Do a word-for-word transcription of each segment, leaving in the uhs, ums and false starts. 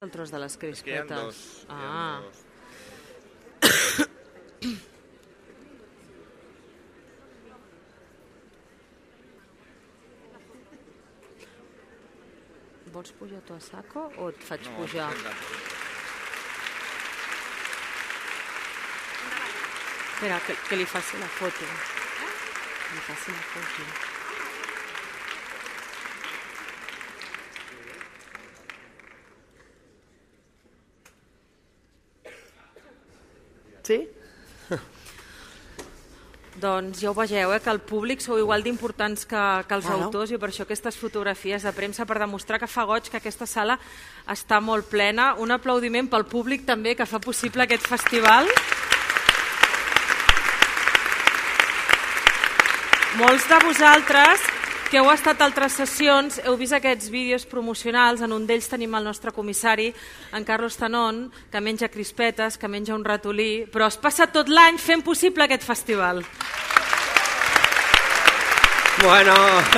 El tros de les crispetes. És que hi ha dos. Ah. Vols pujar tu a saco o et faig no, pujar? Espera, que, que li faci la foto. Que li faci la foto. Sí? Doncs ja ho vegeu, eh, que el públic sou igual d'importants que, que els Claro. autors, i per això aquestes fotografies de premsa, per demostrar que fa goig que aquesta sala està molt plena. Un aplaudiment pel públic també, que fa possible aquest festival. Molts de vosaltres que heu estat a altres sessions heu vist aquests vídeos promocionals. En un d'ells tenim el nostre comissari, en Carlos Tanón, que menja crispetes, que menja un ratolí, però es passa tot l'any fent possible aquest festival. Bueno.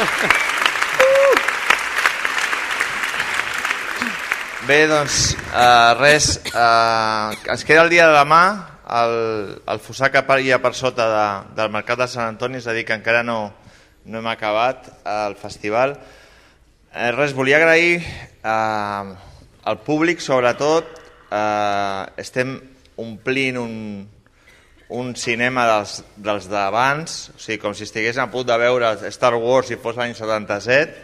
Bé, doncs, uh, res, uh, ens queda el dia de demà, el, el fossar que hi ha per sota de, del Mercat de Sant Antoni, és a dir, que encara no, no hem acabat el festival. Eh, res, volia agrair eh, al públic, sobretot. Eh, estem omplint un, un cinema dels, dels d'abans, o sigui, com si estigués a punt de veure Star Wars si fos l'any setanta-set.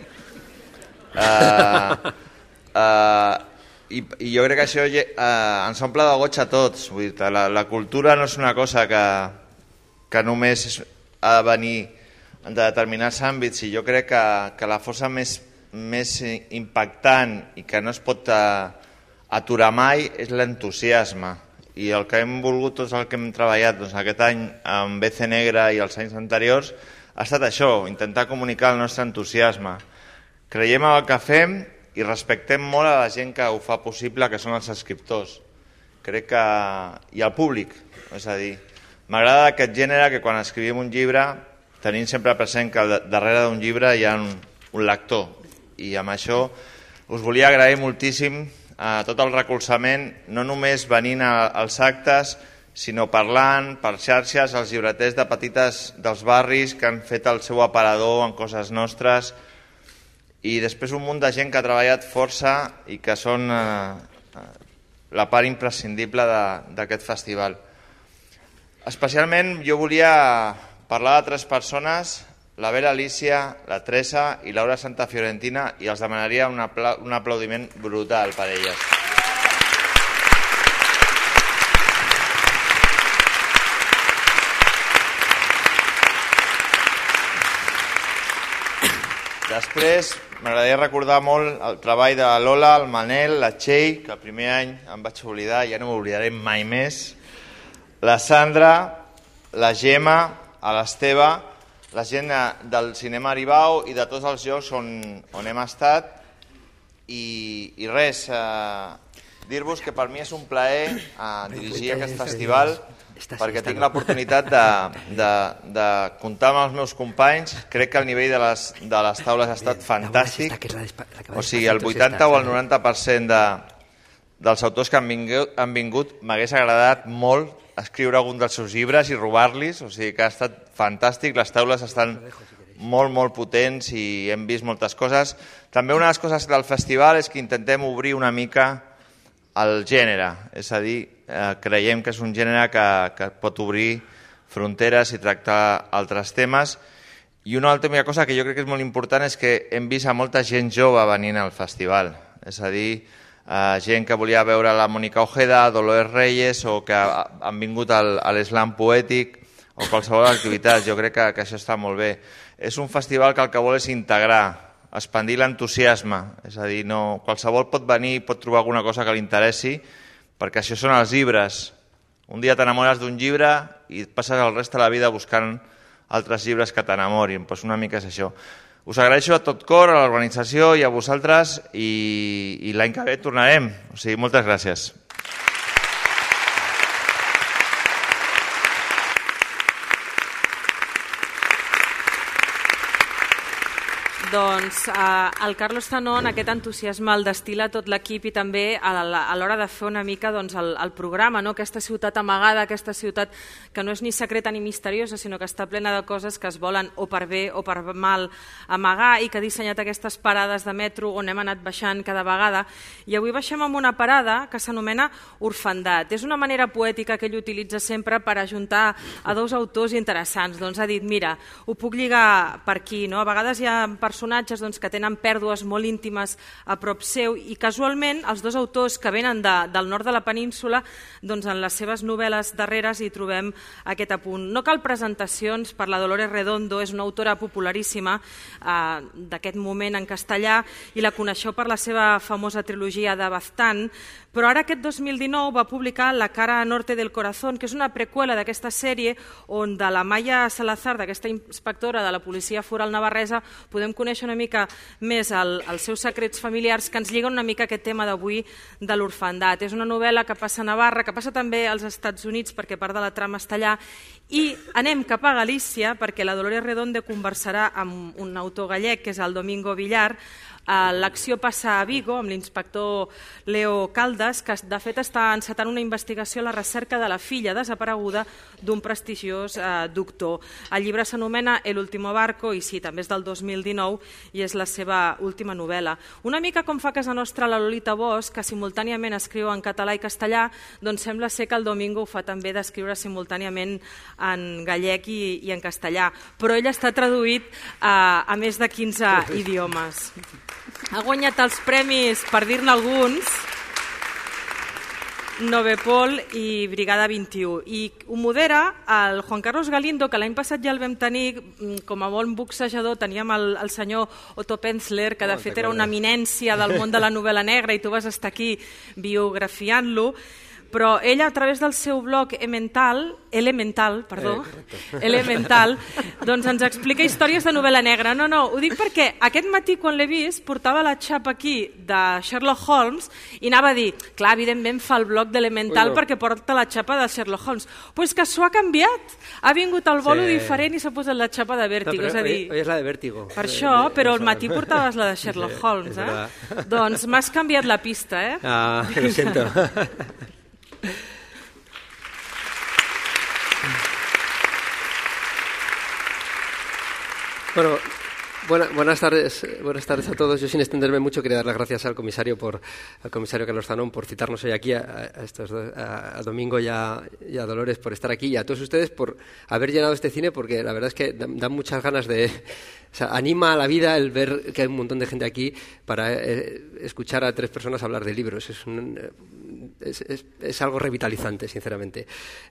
Eh, eh, i, I jo crec que això eh, ens omple de goig a tots. Vull dir, la, la cultura no és una cosa que, que només és, ha de venir en determinats àmbits, i jo crec que, que la força més, més impactant i que no es pot aturar mai és l'entusiasme. I el que hem volgut, tots el que hem treballat doncs, aquest any amb B C Negra i els anys anteriors, ha estat això, intentar comunicar el nostre entusiasme. Creiem en el que fem i respectem molt a la gent que ho fa possible, que són els escriptors. Crec que... i el públic, és a dir, m'agrada aquest gènere que quan escrivim un llibre tenim sempre present que darrere d'un llibre hi ha un, un lector, i amb això us volia agrair moltíssim a tot el recolzament, no només venint a, als actes, sinó parlant per xarxes, els llibreters de petites dels barris que han fet el seu aparador en coses nostres, i després un munt de gent que ha treballat força i que són eh, la part imprescindible d'aquest festival. Especialment jo volia parlar de tres persones, la Vera Alicia, la Teresa i Laura Santa Fiorentina, i els demanaria un, apla un aplaudiment brutal per elles. Després m'agradaria recordar molt el treball de la Lola, el Manel, la Txell, que el primer any em vaig oblidar, ja no m'oblidaré mai més, la Sandra, la Gemma, a l'Esteve, la gent del Cinema Aribau i de tots els llocs on, on hem estat, i, i res, eh, dir-vos que per mi és un plaer eh, dirigir aquest festival, perquè tinc l'oportunitat de, de, de comptar amb els meus companys. Crec que el nivell de les, de les taules ha estat fantàstic, o sigui, el vuitanta o el noranta per cent de, dels autors que han vingut, han vingut m'hagués agradat molt escriure algun dels seus llibres i robar-los, o sigui que ha estat fantàstic, les taules estan molt, molt potents i hem vist moltes coses. També una de les coses del festival és que intentem obrir una mica el gènere, és a dir, eh, creiem que és un gènere que, que pot obrir fronteres i tractar altres temes. I una última cosa que jo crec que és molt important és que hem vist a molta gent jove venint al festival, és a dir, Uh, gent que volia veure la Mónica Ojeda, Dolores Reyes, o que ha, han vingut al, a l'eslam poètic o qualsevol activitat. Jo crec que, que això està molt bé. És un festival que el que vol és integrar, expandir l'entusiasme, és a dir, no, qualsevol pot venir i pot trobar alguna cosa que li interessi, perquè això són els llibres. Un dia t'enamores d'un llibre i passes el rest de la vida buscant altres llibres que t'enamorin, doncs una mica és això. Us agraeixo a tot cor, a l'organització i a vosaltres, i, i l'any que ve tornarem. O sigui, moltes gràcies. Doncs eh, el Carlos Tanón, aquest entusiasme el destila tot l'equip i també a l'hora de fer una mica doncs, el, el programa, no? Aquesta ciutat amagada, aquesta ciutat que no és ni secreta ni misteriosa, sinó que està plena de coses que es volen o per bé o per mal amagar i que ha dissenyat aquestes parades de metro on hem anat baixant cada vegada. I avui baixem amb una parada que s'anomena Orfandat. És una manera poètica que ell utilitza sempre per ajuntar a dos autors interessants. Doncs ha dit, mira, ho puc lligar per aquí, no? A vegades hi ha personatges doncs, que tenen pèrdues molt íntimes a prop seu i casualment els dos autors que venen de, del nord de la península, doncs, en les seves novel·les darreres hi trobem aquest apunt. No cal presentacions per la Dolores Redondo, és una autora popularíssima eh, d'aquest moment en castellà i la coneixeu per la seva famosa trilogia de Baztán, però ara aquest dos mil dinou va publicar La cara norte del corazón, que és una preqüela d'aquesta sèrie on de la Maya Salazar, d'aquesta inspectora de la policia foral navarresa, podem conèixer una mica més el, els seus secrets familiars que ens lliguen una mica aquest tema d'avui de l'orfandat. És una novel·la que passa a Navarra, que passa també als Estats Units perquè part de la trama està allà, i anem cap a Galícia perquè la Dolores Redondo conversarà amb un autor gallec que és el Domingo Villar. L'acció passa a Vigo amb l'inspector Leo Caldas, que de fet està encetant una investigació a la recerca de la filla desapareguda d'un prestigiós eh, doctor. El llibre s'anomena El último barco i sí, també és del dos mil dinou i és la seva última novel·la. Una mica com fa a casa nostra la Lolita Bosch, que simultàniament escriu en català i castellà, doncs sembla ser que el Domingo ho fa també d'escriure simultàniament en gallec i, i en castellà, però ell està traduït a, a més de quinze idiomes. Ha guanyat els premis, per dir-ne alguns, Novepol i Brigada vint-i-u. I ho modera el Juan Carlos Galindo, que l'any passat ja el vam tenir com a bon boxejador. Teníem el, el senyor Otto Penzler, que de fet era una eminència del món de la novel·la negra i tu vas estar aquí biografiant-lo. Però ell, a través del seu blog Elemental, Elemental, perdó, eh, Elemental, doncs ens explica històries de novel·la negra. No, no, ho dic perquè aquest matí, quan l'he vist, portava la xapa aquí de Sherlock Holmes i anava a dir, clar, evidentment fa el blog d'Elemental no. perquè porta la xapa de Sherlock Holmes. Però és que s'ho ha canviat. Ha vingut al bolo sí. diferent i s'ha posat la xapa de Vértigo. No, és a dir, hoy, hoy és la de Vértigo. Per això, però al matí portaves la de Sherlock sí, Holmes. Eh? Doncs m'has canviat la pista, eh? Ah, lo siento. Bueno, buena, buenas tardes, buenas tardes a todos. Yo, sin extenderme mucho, quería dar las gracias al comisario por al comisario Carlos Tanón por citarnos hoy aquí a, a estos dos, a, a Domingo y a, y a Dolores por estar aquí y a todos ustedes por haber llenado este cine, porque la verdad es que dan, dan muchas ganas de, o sea, anima a la vida el ver que hay un montón de gente aquí para eh, escuchar a tres personas hablar de libros. Es un, es, es, es algo revitalizante, sinceramente.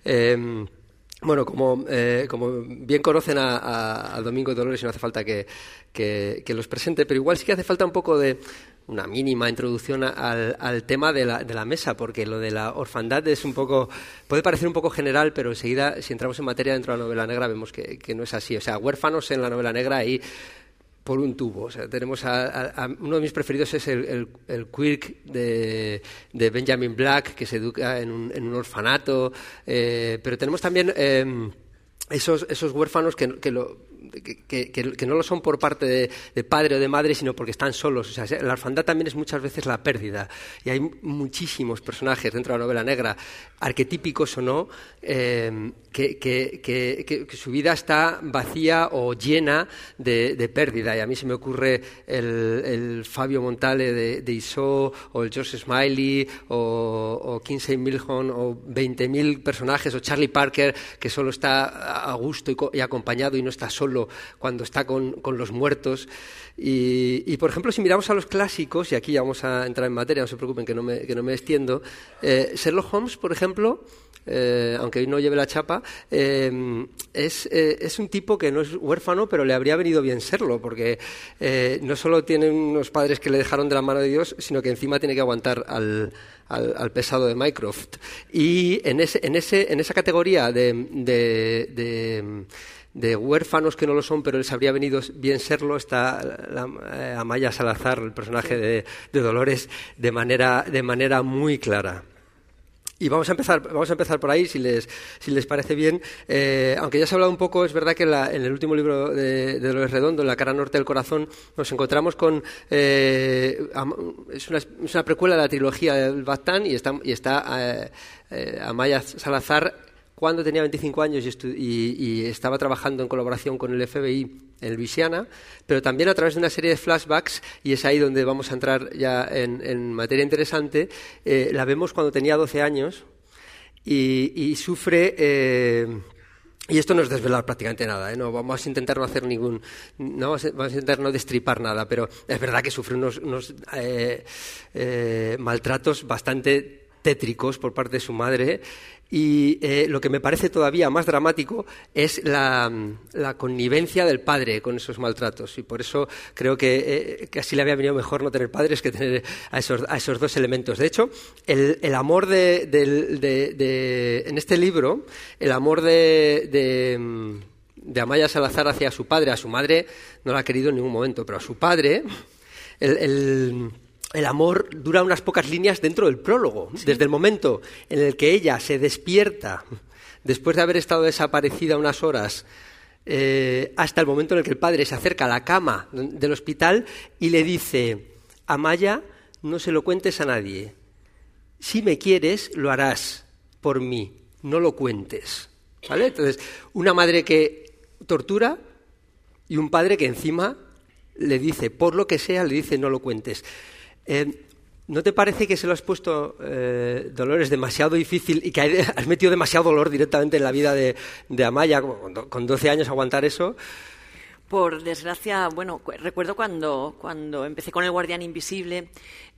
Eh, Bueno, como, eh, como bien conocen a, a, a Domingo y Dolores, y no hace falta que, que, que los presente, pero igual sí que hace falta un poco de una mínima introducción al, al tema de la, de la mesa, porque lo de la orfandad es un poco, puede parecer un poco general, pero enseguida, si entramos en materia dentro de la novela negra, vemos que, que no es así. O sea, huérfanos en la novela negra ahí por un tubo. O sea, tenemos a, a, a uno de mis preferidos es el, el, el Quirk de, de Benjamin Black, que se educa en un, en un orfanato, eh, pero tenemos también eh, esos, esos huérfanos que, que lo Que, que, que no lo son por parte de, de padre o de madre, sino porque están solos. O sea, la orfandad también es muchas veces la pérdida. Y hay muchísimos personajes dentro de la novela negra, arquetípicos o no, eh, que, que, que, que, que su vida está vacía o llena de, de pérdida. Y a mí se me ocurre el, el Fabio Montale de, de Iso, o el George Smiley, o, o Kingsley Milhouse, o veinte mil personajes, o Charlie Parker, que solo está a gusto y, co- y acompañado y no está solo cuando está con, con los muertos. Y, y, por ejemplo, si miramos a los clásicos, y aquí ya vamos a entrar en materia, no se preocupen que no me, que no me extiendo, eh, Sherlock Holmes, por ejemplo, eh, aunque hoy no lleve la chapa, eh, es, eh, es un tipo que no es huérfano, pero le habría venido bien serlo, porque eh, no solo tiene unos padres que le dejaron de la mano de Dios, sino que encima tiene que aguantar al, al, al pesado de Mycroft. Y en, ese, en, ese, en esa categoría de... de, de de huérfanos que no lo son, pero les habría venido bien serlo, está la, eh, Amaya Salazar, el personaje de, de Dolores, de manera, de manera muy clara. Y vamos a empezar, vamos a empezar por ahí, si les, si les parece bien. Eh, aunque ya se ha hablado un poco, es verdad que en, la, en el último libro de, de Dolores Redondo, en La cara norte del corazón, nos encontramos con... Eh, es, una, es una precuela de la trilogía del Baztán y está, y está eh, eh, Amaya Salazar cuando tenía veinticinco años y, estu- y, y estaba trabajando en colaboración con el F B I en Luisiana, pero también a través de una serie de flashbacks, y es ahí donde vamos a entrar ya en, en materia interesante. Eh, la vemos cuando tenía doce años y, y sufre... Eh, y esto no es desvelar prácticamente nada, ¿eh? No vamos a intentar no hacer ningún, no vamos a, vamos a intentar no destripar nada, pero es verdad que sufre unos, unos eh, eh, maltratos bastante tétricos por parte de su madre. Y eh, lo que me parece todavía más dramático es la, la connivencia del padre con esos maltratos. Y por eso creo que, eh, que así le había venido mejor no tener padres que tener a esos, a esos dos elementos. De hecho, el, el amor de, de, de, de... En este libro, el amor de... de de Amaya Salazar hacia su padre, a su madre no la ha querido en ningún momento, pero a su padre, el... el El amor dura unas pocas líneas dentro del prólogo. ¿Sí? Desde el momento en el que ella se despierta, después de haber estado desaparecida unas horas, eh, hasta el momento en el que el padre se acerca a la cama del hospital y le dice: Amaya, no se lo cuentes a nadie. Si me quieres, lo harás por mí. No lo cuentes. ¿Vale? Entonces, una madre que tortura y un padre que encima le dice, por lo que sea, le dice no lo cuentes. Eh, ¿No te parece que se lo has puesto, eh, Dolores, demasiado difícil y que has metido demasiado dolor directamente en la vida de, de Amaya, con doce años aguantar eso? Por desgracia, bueno, recuerdo cuando, cuando empecé con El Guardián Invisible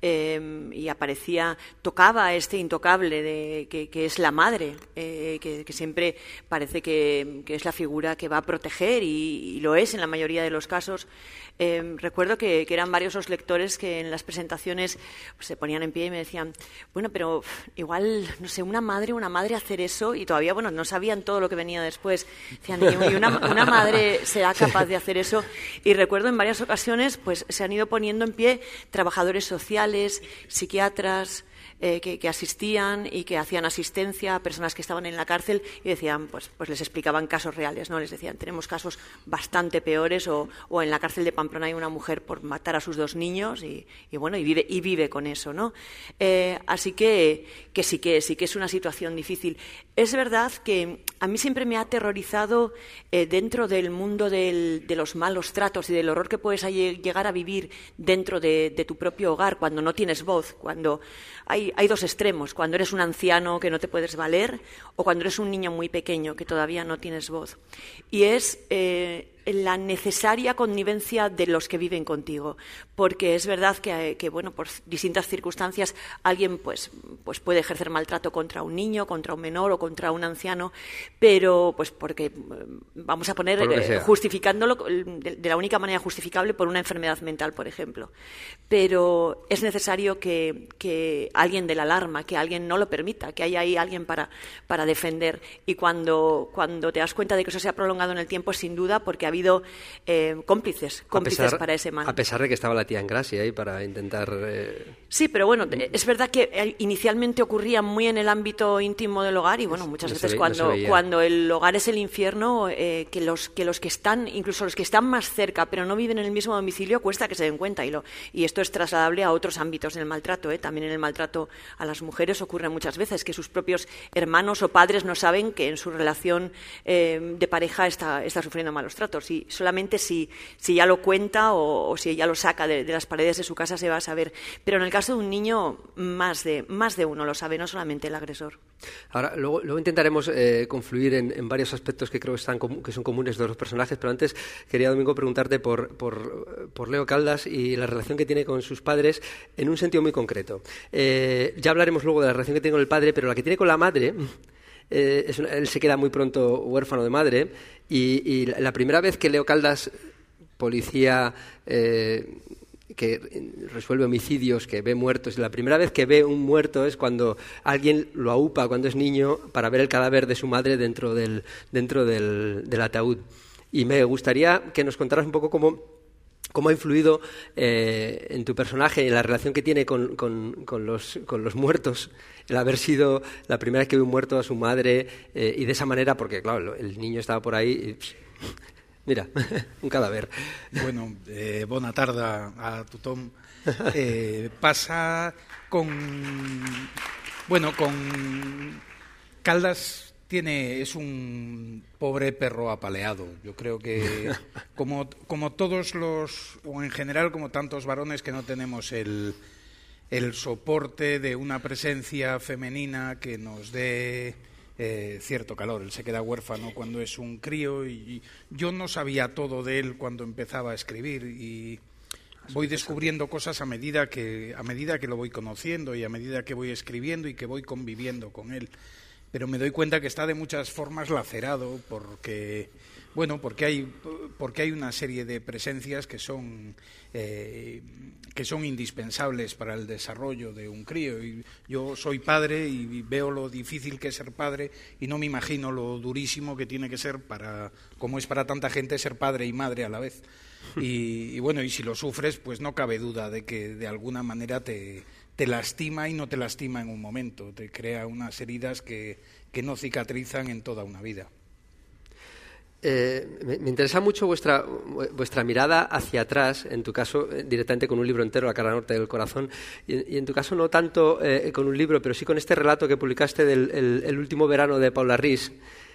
eh, y aparecía, tocaba a este intocable de, que, que es la madre, eh, que, que siempre parece que, que es la figura que va a proteger y, y lo es en la mayoría de los casos. Eh, recuerdo que, que eran varios los lectores que en las presentaciones pues, se ponían en pie y me decían, bueno, pero igual, no sé, una madre, una madre hacer eso, y todavía, bueno, no sabían todo lo que venía después. Decían, ¿y una, una madre será capaz de hacer eso? Y recuerdo en varias ocasiones, pues se han ido poniendo en pie trabajadores sociales, psiquiatras, Eh, que, que asistían y que hacían asistencia a personas que estaban en la cárcel y decían, pues, pues les explicaban casos reales, ¿no? Les decían, tenemos casos bastante peores, o, o en la cárcel de Pamplona hay una mujer por matar a sus dos niños y, y bueno, y vive, y vive con eso, ¿no? Eh, así que, que sí que sí que es una situación difícil. Es verdad que a mí siempre me ha aterrorizado eh, dentro del mundo del, de los malos tratos y del horror que puedes llegar a vivir dentro de, de tu propio hogar cuando no tienes voz, cuando hay Hay dos extremos, cuando eres un anciano que no te puedes valer o cuando eres un niño muy pequeño que todavía no tienes voz. Y es eh, la necesaria connivencia de los que viven contigo, porque es verdad que, que bueno, por distintas circunstancias alguien pues, pues puede ejercer maltrato contra un niño, contra un menor o contra un anciano, pero pues porque vamos a poner eh, justificándolo de, de la única manera justificable por una enfermedad mental, por ejemplo. Pero es necesario que, que alguien dé la alarma, que alguien no lo permita, que haya ahí alguien para, para defender. Y cuando, cuando te das cuenta de que eso se ha prolongado en el tiempo, sin duda, porque ha habido eh, cómplices, cómplices pesar, para ese mal. A pesar de que estaba la tía en gracia ahí para intentar... Eh... Sí, pero bueno, es verdad que inicialmente ocurría muy en el ámbito íntimo del hogar y bueno, muchas no veces ve, cuando, no cuando el hogar es el infierno, eh, que, los, que los que están, incluso los que están más cerca, pero no viven en el mismo domicilio, cuesta que se den cuenta. Y, lo, y esto es trasladable a otros ámbitos del maltrato. ¿eh? También en el maltrato a las mujeres ocurre muchas veces que sus propios hermanos o padres no saben que en su relación eh, de pareja está, está sufriendo malos tratos. Y solamente si, si ya lo cuenta o, o si ya lo saca de, de las paredes de su casa se va a saber. Pero en el caso de un niño, más de, más de uno lo sabe, no solamente el agresor. Ahora, luego, luego intentaremos eh, confluir en, en varios aspectos que creo que, están, que son comunes de los personajes, pero antes quería, Domingo, preguntarte por, por, por Leo Caldas y la relación que tiene con sus padres en un sentido muy concreto. Eh, ya hablaremos luego de la relación que tiene con el padre, pero la que tiene con la madre... Eh, es una, él se queda muy pronto huérfano de madre y, y la primera vez que Leo Caldas, policía eh, que resuelve homicidios, que ve muertos, la primera vez que ve un muerto es cuando alguien lo aupa cuando es niño para ver el cadáver de su madre dentro del, dentro del, del ataúd. Y me gustaría que nos contaras un poco cómo cómo ha influido eh, en tu personaje, en la relación que tiene con, con, con, los, con los muertos, el haber sido la primera vez que ve un muerto a su madre eh, y de esa manera, porque claro, el niño estaba por ahí y, pss, mira, un cadáver. Bueno, eh, bona tarda a tothom. Eh, pasa con... Bueno, con Caldas... Tiene, es un pobre perro apaleado. Yo creo que, como, como todos los, o en general como tantos varones que no tenemos el, el soporte de una presencia femenina que nos dé eh, cierto calor. Él se queda huérfano cuando es un crío y, y yo no sabía todo de él cuando empezaba a escribir y voy descubriendo cosas a medida que, a medida que lo voy conociendo y a medida que voy escribiendo y que voy conviviendo con él. Pero me doy cuenta que está de muchas formas lacerado porque, bueno, porque hay, porque hay una serie de presencias que son, eh, que son indispensables para el desarrollo de un crío. Y yo soy padre y veo lo difícil que es ser padre y no me imagino lo durísimo que tiene que ser para, como es para tanta gente, ser padre y madre a la vez. Y, y bueno, y si lo sufres, pues no cabe duda de que de alguna manera te... te lastima y no te lastima en un momento, te crea unas heridas que, que no cicatrizan en toda una vida. Eh, me, me interesa mucho vuestra, vuestra mirada hacia atrás, en tu caso eh, directamente con un libro entero, La cara norte del corazón, y, y en tu caso no tanto eh, con un libro, pero sí con este relato que publicaste del el, el último verano de Paula Rís,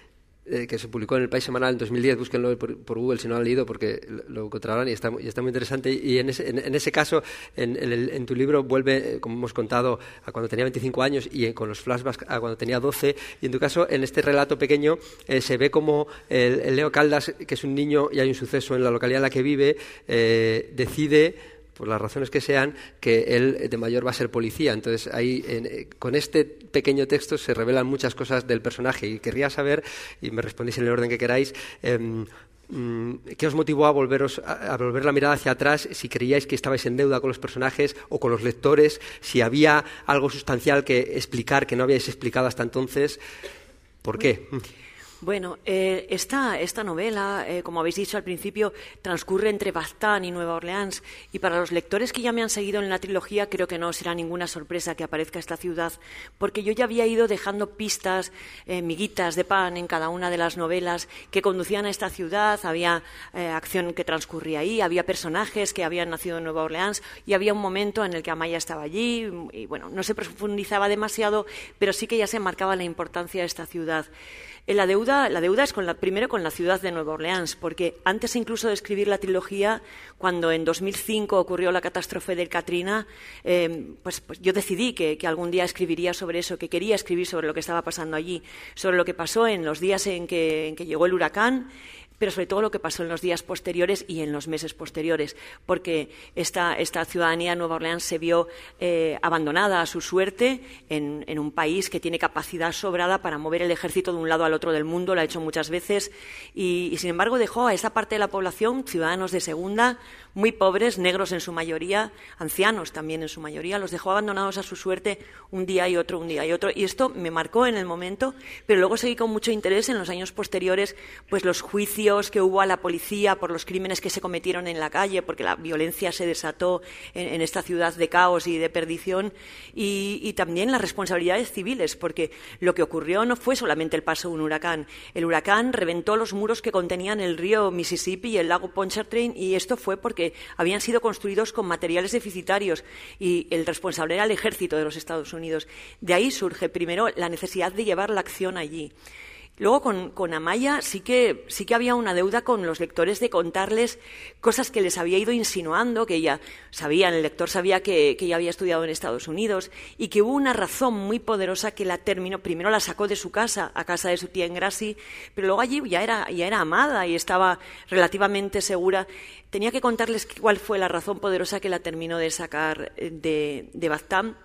Eh, que se publicó en El País Semanal en dos mil diez, búsquenlo por, por Google si no lo han leído porque lo encontrarán y está, y está muy interesante. Y en ese, en, en ese caso, en, en, el, en tu libro vuelve, como hemos contado, a cuando tenía veinticinco años y con los flashbacks a cuando tenía doce. Y en tu caso, en este relato pequeño, eh, se ve como el, el Leo Caldas, que es un niño y hay un suceso en la localidad en la que vive, eh, decide, por las razones que sean, que él de mayor va a ser policía. Entonces, ahí en, con este pequeño texto se revelan muchas cosas del personaje y querría saber, y me respondéis en el orden que queráis, eh, ¿qué os motivó a volveros a, a volver la mirada hacia atrás? Si creíais que estabais en deuda con los personajes o con los lectores, si había algo sustancial que explicar que no habíais explicado hasta entonces, ¿por qué? Bueno, eh, esta, esta novela, eh, como habéis dicho al principio, transcurre entre Baztán y Nueva Orleans, y para los lectores que ya me han seguido en la trilogía creo que no será ninguna sorpresa que aparezca esta ciudad, porque yo ya había ido dejando pistas, eh, miguitas de pan en cada una de las novelas que conducían a esta ciudad. Había eh, acción que transcurría ahí, había personajes que habían nacido en Nueva Orleans y había un momento en el que Amaya estaba allí y bueno, no se profundizaba demasiado, pero sí que ya se marcaba la importancia de esta ciudad. La deuda, la deuda es con la, primero con la ciudad de Nueva Orleans, porque antes incluso de escribir la trilogía, cuando en dos mil cinco ocurrió la catástrofe del Katrina, eh, pues, pues yo decidí que, que algún día escribiría sobre eso, que quería escribir sobre lo que estaba pasando allí, sobre lo que pasó en los días en que, en que llegó el huracán, pero sobre todo lo que pasó en los días posteriores y en los meses posteriores, porque esta, esta ciudadanía de Nueva Orleans se vio eh, abandonada a su suerte en, en un país que tiene capacidad sobrada para mover el ejército de un lado al otro del mundo, lo ha hecho muchas veces, y, y sin embargo dejó a esa parte de la población, ciudadanos de segunda, muy pobres, negros en su mayoría, ancianos también en su mayoría, los dejó abandonados a su suerte un día y otro, un día y otro, y esto me marcó en el momento, pero luego seguí con mucho interés en los años posteriores, pues los juicios que hubo a la policía por los crímenes que se cometieron en la calle, porque la violencia se desató en, en esta ciudad de caos y de perdición, y, y también las responsabilidades civiles, porque lo que ocurrió no fue solamente el paso de un huracán. El huracán reventó los muros que contenían el río Mississippi y el lago Pontchartrain, y esto fue porque habían sido construidos con materiales deficitarios, y el responsable era el ejército de los Estados Unidos. De ahí surge primero la necesidad de llevar la acción allí. Luego con, con Amaya sí que, sí que había una deuda con los lectores de contarles cosas que les había ido insinuando, que ella sabían, el lector sabía que, que ella había estudiado en Estados Unidos y que hubo una razón muy poderosa que la terminó, primero la sacó de su casa, a casa de su tía en Gracie, pero luego allí ya era, ya era amada y estaba relativamente segura. Tenía que contarles cuál fue la razón poderosa que la terminó de sacar de, de Baztán.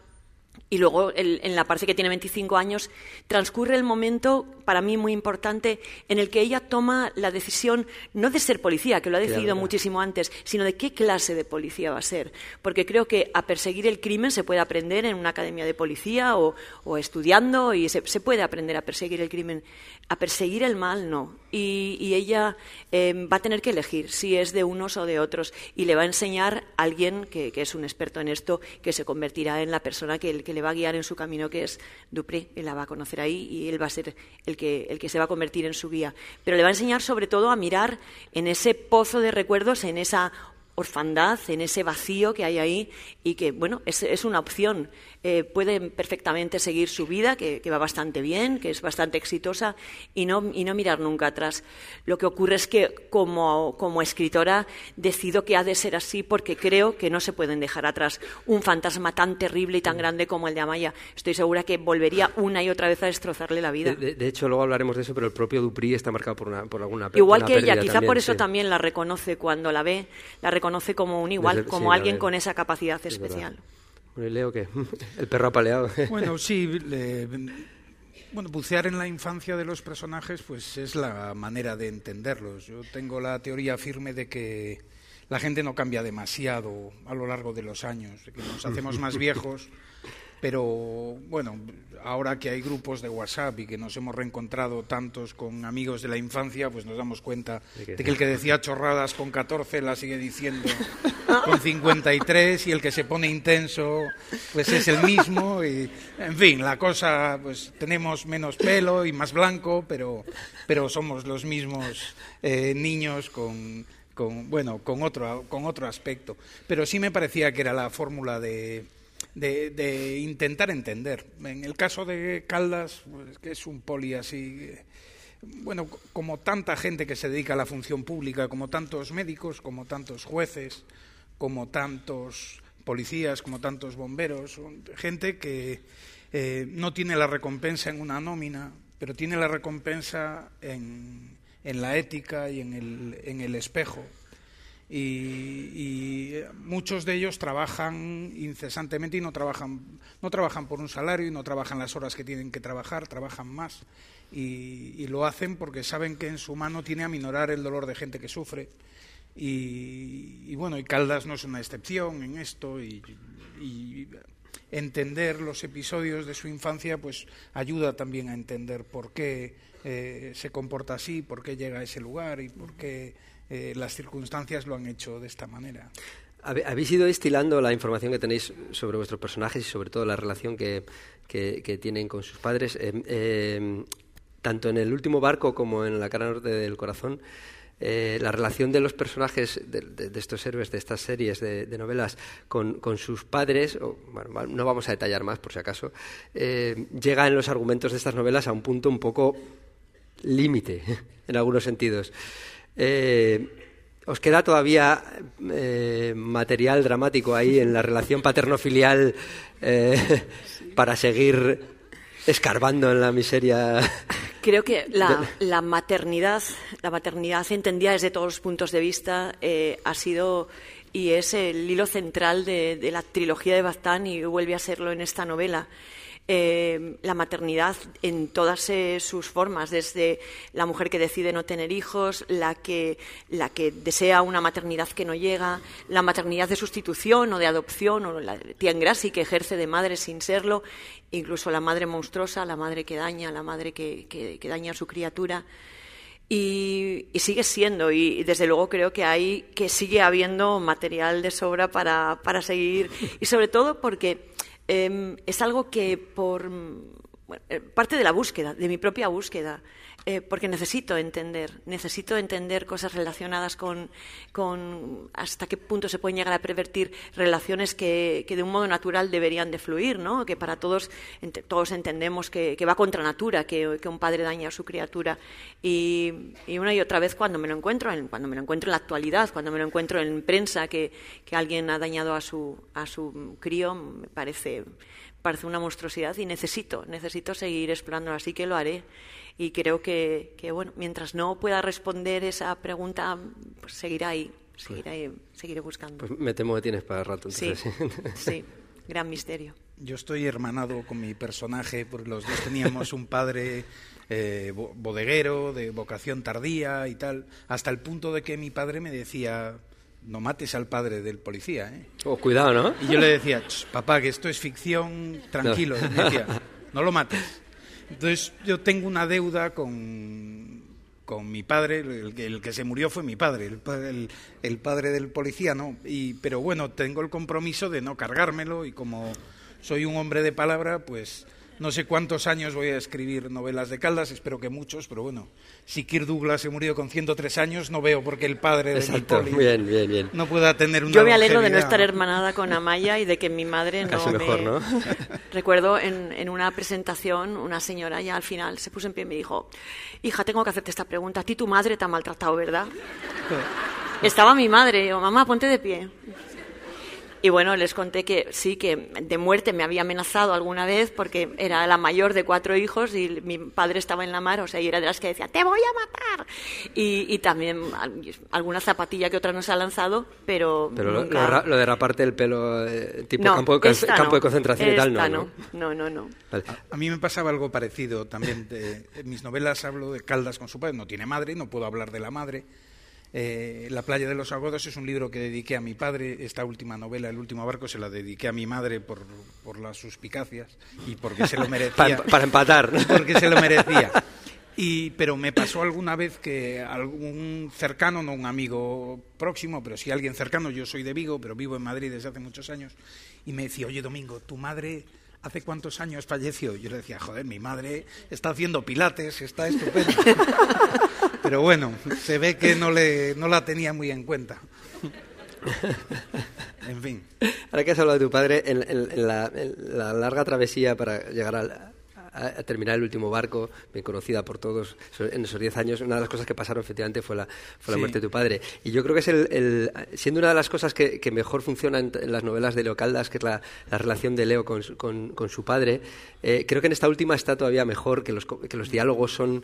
Y luego, el, en la parte que tiene veinticinco años, transcurre el momento, para mí muy importante, en el que ella toma la decisión, no de ser policía, que lo ha decidido claro, muchísimo antes, sino de qué clase de policía va a ser. Porque creo que a perseguir el crimen se puede aprender en una academia de policía o, o estudiando, y se, se puede aprender a perseguir el crimen. A perseguir el mal, no. Y, y ella eh, va a tener que elegir si es de unos o de otros, y le va a enseñar a alguien que, que es un experto en esto, que se convertirá en la persona que, que le va a guiar en su camino, que es Dupré. Él la va a conocer ahí y él va a ser el que, el que se va a convertir en su guía. Pero le va a enseñar sobre todo a mirar en ese pozo de recuerdos, en esa orfandad, en ese vacío que hay ahí, y que, bueno, es, es una opción. Eh, puede perfectamente seguir su vida, que, que va bastante bien, que es bastante exitosa, y no, y no mirar nunca atrás. Lo que ocurre es que, como, como escritora, decido que ha de ser así, porque creo que no se pueden dejar atrás un fantasma tan terrible y tan grande como el de Amaya. Estoy segura que volvería una y otra vez a destrozarle la vida. De, de, de hecho, luego hablaremos de eso, pero el propio Dupré está marcado por, una, por alguna Igual una que ella, quizá también, por eso sí. también la reconoce cuando la ve, la reconoce como un igual, Desde, como sí, alguien con esa capacidad es especial. Verdad. Bueno, ¿y Leo qué? El perro apaleado. Bueno, sí, le, bueno, bucear en la infancia de los personajes pues es la manera de entenderlos. Yo tengo la teoría firme de que la gente no cambia demasiado a lo largo de los años, de que nos hacemos más viejos, pero bueno, ahora que hay grupos de WhatsApp y que nos hemos reencontrado tantos con amigos de la infancia, pues nos damos cuenta de que el que decía chorradas con catorce la sigue diciendo con cincuenta y tres, y el que se pone intenso pues es el mismo, y en fin, la cosa, pues tenemos menos pelo y más blanco, pero pero somos los mismos eh, niños con con bueno, con otro con otro aspecto. Pero sí me parecía que era la fórmula de De, de intentar entender. En el caso de Caldas, pues, que es un poli así, bueno, como tanta gente que se dedica a la función pública, como tantos médicos, como tantos jueces, como tantos policías, como tantos bomberos, gente que eh, no tiene la recompensa en una nómina, pero tiene la recompensa en, en la ética y en el, en el espejo. Y, y muchos de ellos trabajan incesantemente y no trabajan, no trabajan por un salario y no trabajan las horas que tienen que trabajar, trabajan más, y, y lo hacen porque saben que en su mano tiene aminorar el dolor de gente que sufre. Y, y bueno, y Caldas no es una excepción en esto, y, y entender los episodios de su infancia pues ayuda también a entender por qué eh, se comporta así, por qué llega a ese lugar y por qué Eh, las circunstancias lo han hecho de esta manera. Habéis ido destilando la información que tenéis sobre vuestros personajes y sobre todo la relación que, que, que tienen con sus padres. Eh, eh, tanto en El último barco como en La cara norte del corazón, eh, la relación de los personajes de, de, de estos héroes, de estas series de, de novelas con, con sus padres, o, bueno, no vamos a detallar más por si acaso, eh, llega en los argumentos de estas novelas a un punto un poco límite en algunos sentidos. Eh, ¿Os queda todavía eh, material dramático ahí en la relación paterno-filial eh, para seguir escarbando en la miseria? Creo que la, la maternidad, la maternidad entendida desde todos los puntos de vista, eh, ha sido y es el hilo central de, de la trilogía de Baztán, y vuelve a serlo en esta novela. Eh, la maternidad en todas eh, sus formas, desde la mujer que decide no tener hijos, la que, la que desea una maternidad que no llega, la maternidad de sustitución o de adopción, o la tía Engrassi que ejerce de madre sin serlo, incluso la madre monstruosa, la madre que daña, la madre que, que, que daña a su criatura. Y, y sigue siendo, y, y desde luego creo que hay, que sigue habiendo material de sobra para, para seguir, y sobre todo porque Eh, es algo que por bueno, parte de la búsqueda, de mi propia búsqueda, eh, porque necesito entender, necesito entender cosas relacionadas con, con hasta qué punto se pueden llegar a pervertir relaciones que, que de un modo natural deberían de fluir, ¿no? Que para todos, ent- todos entendemos que, que va contra natura, que, que un padre daña a su criatura. Y, y una y otra vez cuando me lo encuentro, en, cuando me lo encuentro en la actualidad, cuando me lo encuentro en prensa, que, que alguien ha dañado a su, a su crío, me parece... parece una monstruosidad, y necesito, necesito seguir explorándolo, así que lo haré. Y creo que, que bueno, mientras no pueda responder esa pregunta, pues seguirá ahí, seguiré, seguiré buscando. Pues me temo que tienes para rato, entonces. Sí, sí, gran misterio. yo estoy hermanado con mi personaje, porque los dos teníamos un padre eh, bodeguero, de vocación tardía y tal, hasta el punto de que mi padre me decía, no mates al padre del policía, ¿eh? Oh, cuidado, ¿no? Y yo le decía, papá, que esto es ficción, tranquilo. No. Y me decía, no lo mates. Entonces yo tengo una deuda con, con mi padre, el, el que se murió fue mi padre, el, el, el padre del policía, ¿no? Y, pero bueno, tengo el compromiso de no cargármelo y como soy un hombre de palabra, pues no sé cuántos años voy a escribir novelas de Caldas, espero que muchos, pero bueno, si Kirk Douglas se murió con ciento tres años, no veo por qué el padre de Exacto, mi poli bien, bien, bien. no pueda tener una Yo me alegro longevidad. de no estar hermanada con Amaya y de que mi madre no Casi me... mejor, ¿no? Recuerdo en, en una presentación, una señora ya al final se puso en pie y me dijo, hija, tengo que hacerte esta pregunta, a ti tu madre te ha maltratado, ¿verdad? Estaba mi madre, y yo, mamá, ponte de pie. Y bueno, les conté que sí, que de muerte me había amenazado alguna vez porque era la mayor de cuatro hijos y mi padre estaba en la mar, o sea, y era de las que decía, ¡te voy a matar! Y, y también alguna zapatilla que otra nos ha lanzado, pero Pero lo, nunca... lo, lo de raparte el pelo eh, tipo no, campo, de, esta campo no, de concentración y tal, no, no, ¿no? no, no, no. Vale. A mí me pasaba algo parecido también. De, en mis novelas hablo de Caldas con su padre, no tiene madre, no puedo hablar de la madre. Eh, La playa de los agodos es un libro que dediqué a mi padre. Esta última novela, El último barco, se la dediqué a mi madre por, por las suspicacias y porque se lo merecía. para, para empatar. Porque se lo merecía. Y, pero me pasó alguna vez que algún cercano, no un amigo próximo, pero sí alguien cercano, yo soy de Vigo, pero vivo en Madrid desde hace muchos años, y me decía, oye, Domingo, tu madre... ¿hace cuántos años falleció? Yo le decía, joder, mi madre está haciendo pilates, está estupendo. Pero bueno, se ve que no, le, no la tenía muy en cuenta. En fin. Ahora que has hablado de tu padre, en, en, en, la, en la larga travesía para llegar al... a terminar el último barco, bien conocida por todos en esos diez años, una de las cosas que pasaron efectivamente fue la, fue la sí. muerte de tu padre. Y yo creo que es el, el siendo una de las cosas que, que mejor funciona en, en las novelas de Leo Caldas, que es la, la relación de Leo con, con, con su padre, eh, creo que en esta última está todavía mejor, que los, que los diálogos son...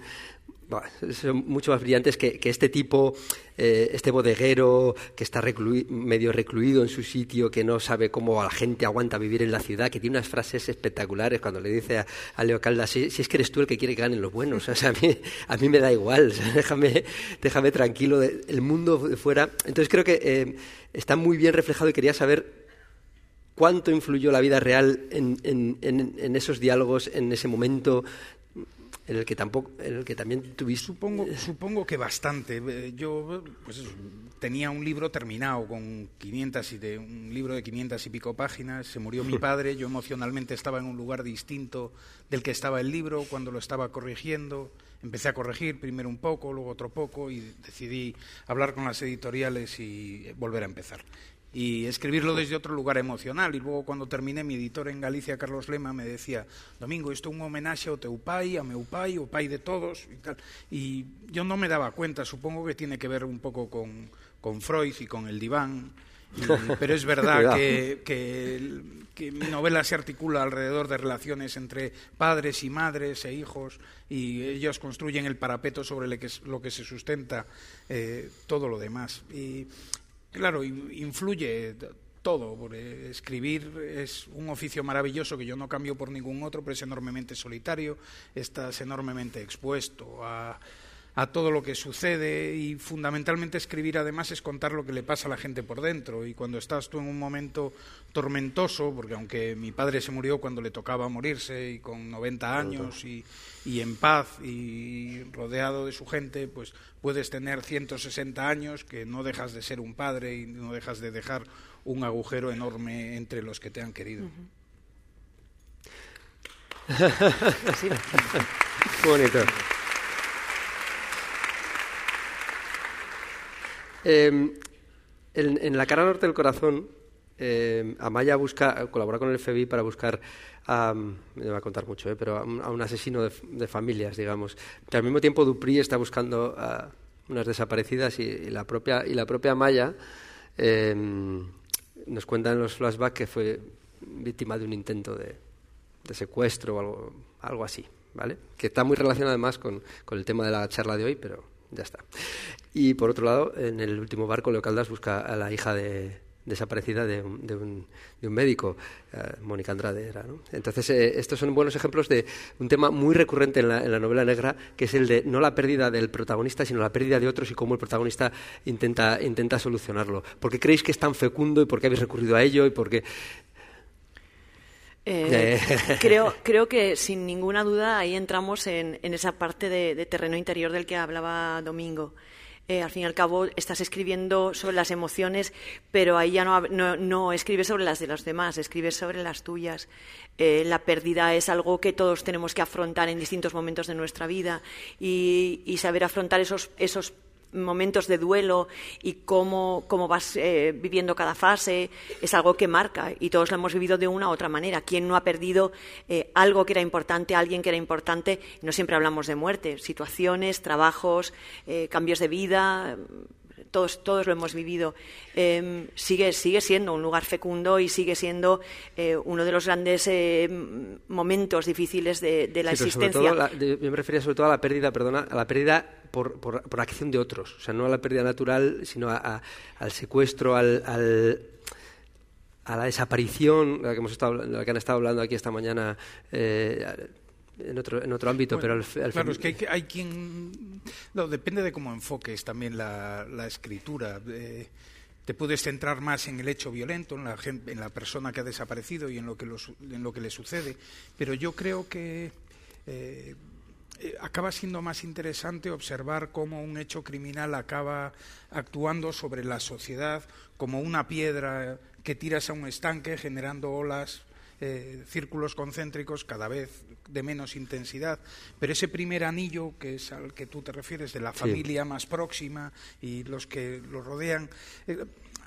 son mucho más brillantes que, que este tipo, eh, este bodeguero que está reclui, medio recluido en su sitio, que no sabe cómo la gente aguanta vivir en la ciudad, que tiene unas frases espectaculares cuando le dice a, a Leo Caldas, si, si es que eres tú el que quiere que ganen los buenos, o sea, a, mí, a mí me da igual, o sea, déjame, déjame tranquilo, de, el mundo de fuera. Entonces creo que eh, está muy bien reflejado y quería saber cuánto influyó la vida real en, en, en, en esos diálogos, en ese momento... en el que tampoco, en el que también tuviste. Supongo, supongo que bastante. Yo, pues eso, tenía un libro terminado con quinientas y de un libro de quinientas y pico páginas. Se murió mi padre. Yo emocionalmente estaba en un lugar distinto del que estaba el libro cuando lo estaba corrigiendo. Empecé a corregir primero un poco, luego otro poco y decidí hablar con las editoriales y volver a empezar. Y escribirlo desde otro lugar emocional. Y luego cuando terminé, mi editor en Galicia, Carlos Lema, me decía, Domingo, isto é un homenaxe ao teu pai, a meu pai, o pai de todos y tal. Y yo no me daba cuenta, supongo que tiene que ver un poco con, con Freud y con el diván, y, pero es verdad que, que, que mi novela se articula alrededor de relaciones entre padres y madres e hijos, y ellos construyen el parapeto sobre lo que, lo que se sustenta eh, todo lo demás. Y claro, influye todo, porque escribir es un oficio maravilloso que yo no cambio por ningún otro, pero es enormemente solitario, estás enormemente expuesto a, a todo lo que sucede y fundamentalmente escribir además es contar lo que le pasa a la gente por dentro y cuando estás tú en un momento tormentoso, porque aunque mi padre se murió cuando le tocaba morirse y con noventa años y, y en paz y rodeado de su gente, pues puedes tener ciento sesenta años que no dejas de ser un padre y no dejas de dejar un agujero enorme entre los que te han querido. Uh-huh. Sí. Qué bonito. Eh, en, en La cara norte del corazón, eh, Amaya busca, colabora con el F B I para buscar, um, me va a contar mucho, eh, pero a un, a un asesino de, de familias, digamos. Pero al mismo tiempo Dupri está buscando a unas desaparecidas y, y la propia y la propia Amaya eh, nos cuenta en los flashbacks que fue víctima de un intento de, de secuestro o algo, algo así, ¿vale? Que está muy relacionado además con, con el tema de la charla de hoy, pero ya está. Y por otro lado, en el último barco, Leo Caldas busca a la hija de, desaparecida de un, de un, de un médico, eh, Mónica Andrade era, ¿no? Entonces, eh, estos son buenos ejemplos de un tema muy recurrente en la, en la novela negra, que es el de no la pérdida del protagonista, sino la pérdida de otros y cómo el protagonista intenta, intenta solucionarlo. ¿Por qué creéis que es tan fecundo y por qué habéis recurrido a ello y por qué...? Eh, creo, creo que sin ninguna duda ahí entramos en, en esa parte de, de terreno interior del que hablaba Domingo. Eh, al fin y al cabo estás escribiendo sobre las emociones, pero ahí ya no, no, no escribes sobre las de los demás, escribes sobre las tuyas. Eh, la pérdida es algo que todos tenemos que afrontar en distintos momentos de nuestra vida y, y saber afrontar esos, esos momentos de duelo y cómo, cómo vas eh, viviendo cada fase es algo que marca y todos lo hemos vivido de una u otra manera. ¿Quién no ha perdido eh, algo que era importante, alguien que era importante? No siempre hablamos de muerte, situaciones, trabajos, eh, cambios de vida, todos, todos lo hemos vivido. Eh, sigue, sigue siendo un lugar fecundo y sigue siendo eh, uno de los grandes eh, momentos difíciles de, de la sí, existencia. Sobre todo la, de, yo me refería sobre todo a la pérdida, perdona, a la pérdida por, por, por acción de otros, o sea, no a la pérdida natural, sino a, a, al secuestro, al, al, a la desaparición, de la que, hemos estado, de la que han estado hablando aquí esta mañana, eh, en otro, en otro ámbito, bueno, pero al, al claro, fin... es que hay, hay quien... No, depende de cómo enfoques también la, la escritura. Eh, te puedes centrar más en el hecho violento, en la, gente, en la persona que ha desaparecido y en lo que, lo, en lo que le sucede, pero yo creo que eh, acaba siendo más interesante observar cómo un hecho criminal acaba actuando sobre la sociedad como una piedra que tiras a un estanque generando olas, Eh, círculos concéntricos cada vez de menos intensidad, pero ese primer anillo que es al que tú te refieres, de la familia sí. más próxima y los que lo rodean, eh,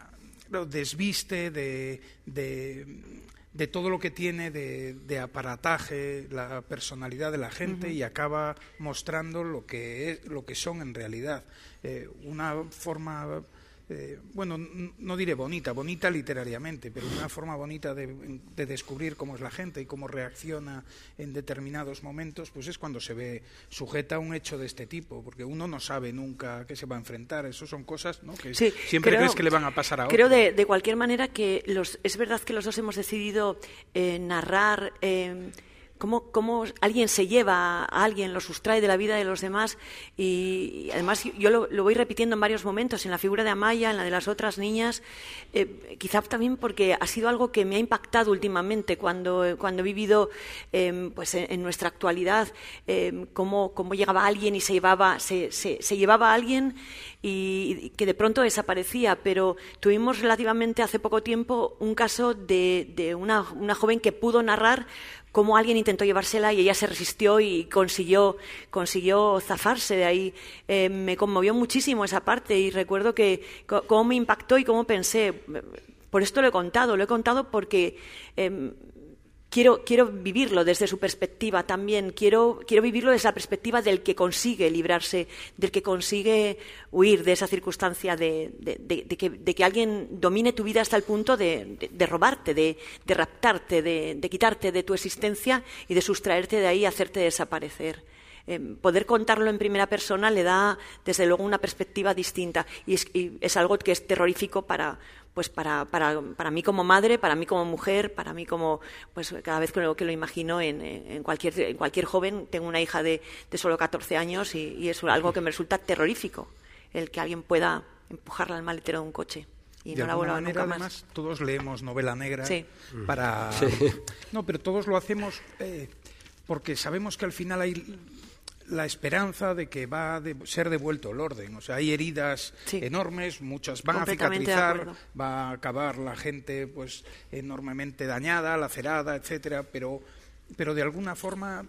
lo desviste de, de, de todo lo que tiene de, de aparataje la personalidad de la gente uh-huh. y acaba mostrando lo que es, lo que son en realidad. Eh, una forma... Eh, bueno, no diré bonita, bonita literariamente, pero una forma bonita de, de descubrir cómo es la gente y cómo reacciona en determinados momentos, pues es cuando se ve sujeta a un hecho de este tipo, porque uno no sabe nunca a qué se va a enfrentar. Eso son cosas, ¿no?, que sí, siempre creo, crees que le van a pasar a otro. Creo de, de cualquier manera que los, es verdad que los dos hemos decidido eh, narrar... Eh, Cómo, cómo alguien se lleva a alguien, lo sustrae de la vida de los demás y, y además yo lo, lo voy repitiendo en varios momentos, en la figura de Amaya, en la de las otras niñas, eh, quizá también porque ha sido algo que me ha impactado últimamente cuando, cuando he vivido eh, pues en, en nuestra actualidad, eh, cómo, cómo llegaba alguien y se llevaba, se, se, se llevaba a alguien y, y que de pronto desaparecía, pero tuvimos relativamente hace poco tiempo un caso de, de una, una joven que pudo narrar cómo alguien intentó llevársela y ella se resistió y consiguió, consiguió zafarse de ahí. Eh, me conmovió muchísimo esa parte y recuerdo que cómo me impactó y cómo pensé. Por esto lo he contado, lo he contado porque eh, quiero, quiero vivirlo desde su perspectiva también. Quiero, quiero vivirlo desde la perspectiva del que consigue librarse, del que consigue huir de esa circunstancia de, de, de, de, que, de que alguien domine tu vida hasta el punto de, de, de robarte, de, de raptarte, de, de quitarte de tu existencia y de sustraerte de ahí y hacerte desaparecer. Eh, poder contarlo en primera persona le da, desde luego, una perspectiva distinta y es, y es algo que es terrorífico para, pues para, para, para mí como madre, para mí como mujer, para mí como, pues cada vez que lo, que lo imagino en, en, cualquier, en cualquier joven. Tengo una hija de, de solo catorce años y, y es algo que me resulta terrorífico, el que alguien pueda empujarla al maletero de un coche y de no la vuelva manera, nunca más. Además, todos leemos novela negra sí. para... Sí. No, pero todos lo hacemos eh, porque sabemos que al final hay la esperanza de que va a de ser devuelto el orden. O sea, hay heridas sí. enormes, muchas van a cicatrizar, va a acabar la gente pues enormemente dañada, lacerada, etcétera, pero, pero de alguna forma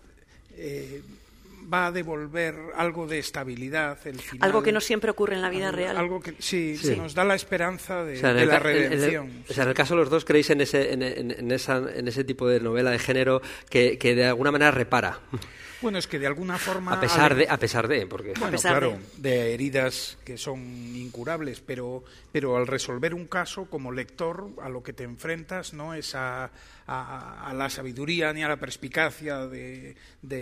eh, va a devolver algo de estabilidad. El final, algo que no siempre ocurre en la vida algo, real. Algo que sí, sí. nos da la esperanza de, o sea, de la el, redención. En el, o sea, en el caso de los dos, ¿creéis en ese, en, en, en, esa, en ese tipo de novela de género que, que de alguna manera repara? Bueno, es que de alguna forma... A pesar de, a pesar de porque... Bueno, claro, de... de heridas que son incurables, pero, pero al resolver un caso, como lector, a lo que te enfrentas no es a, a, a la sabiduría ni a la perspicacia de,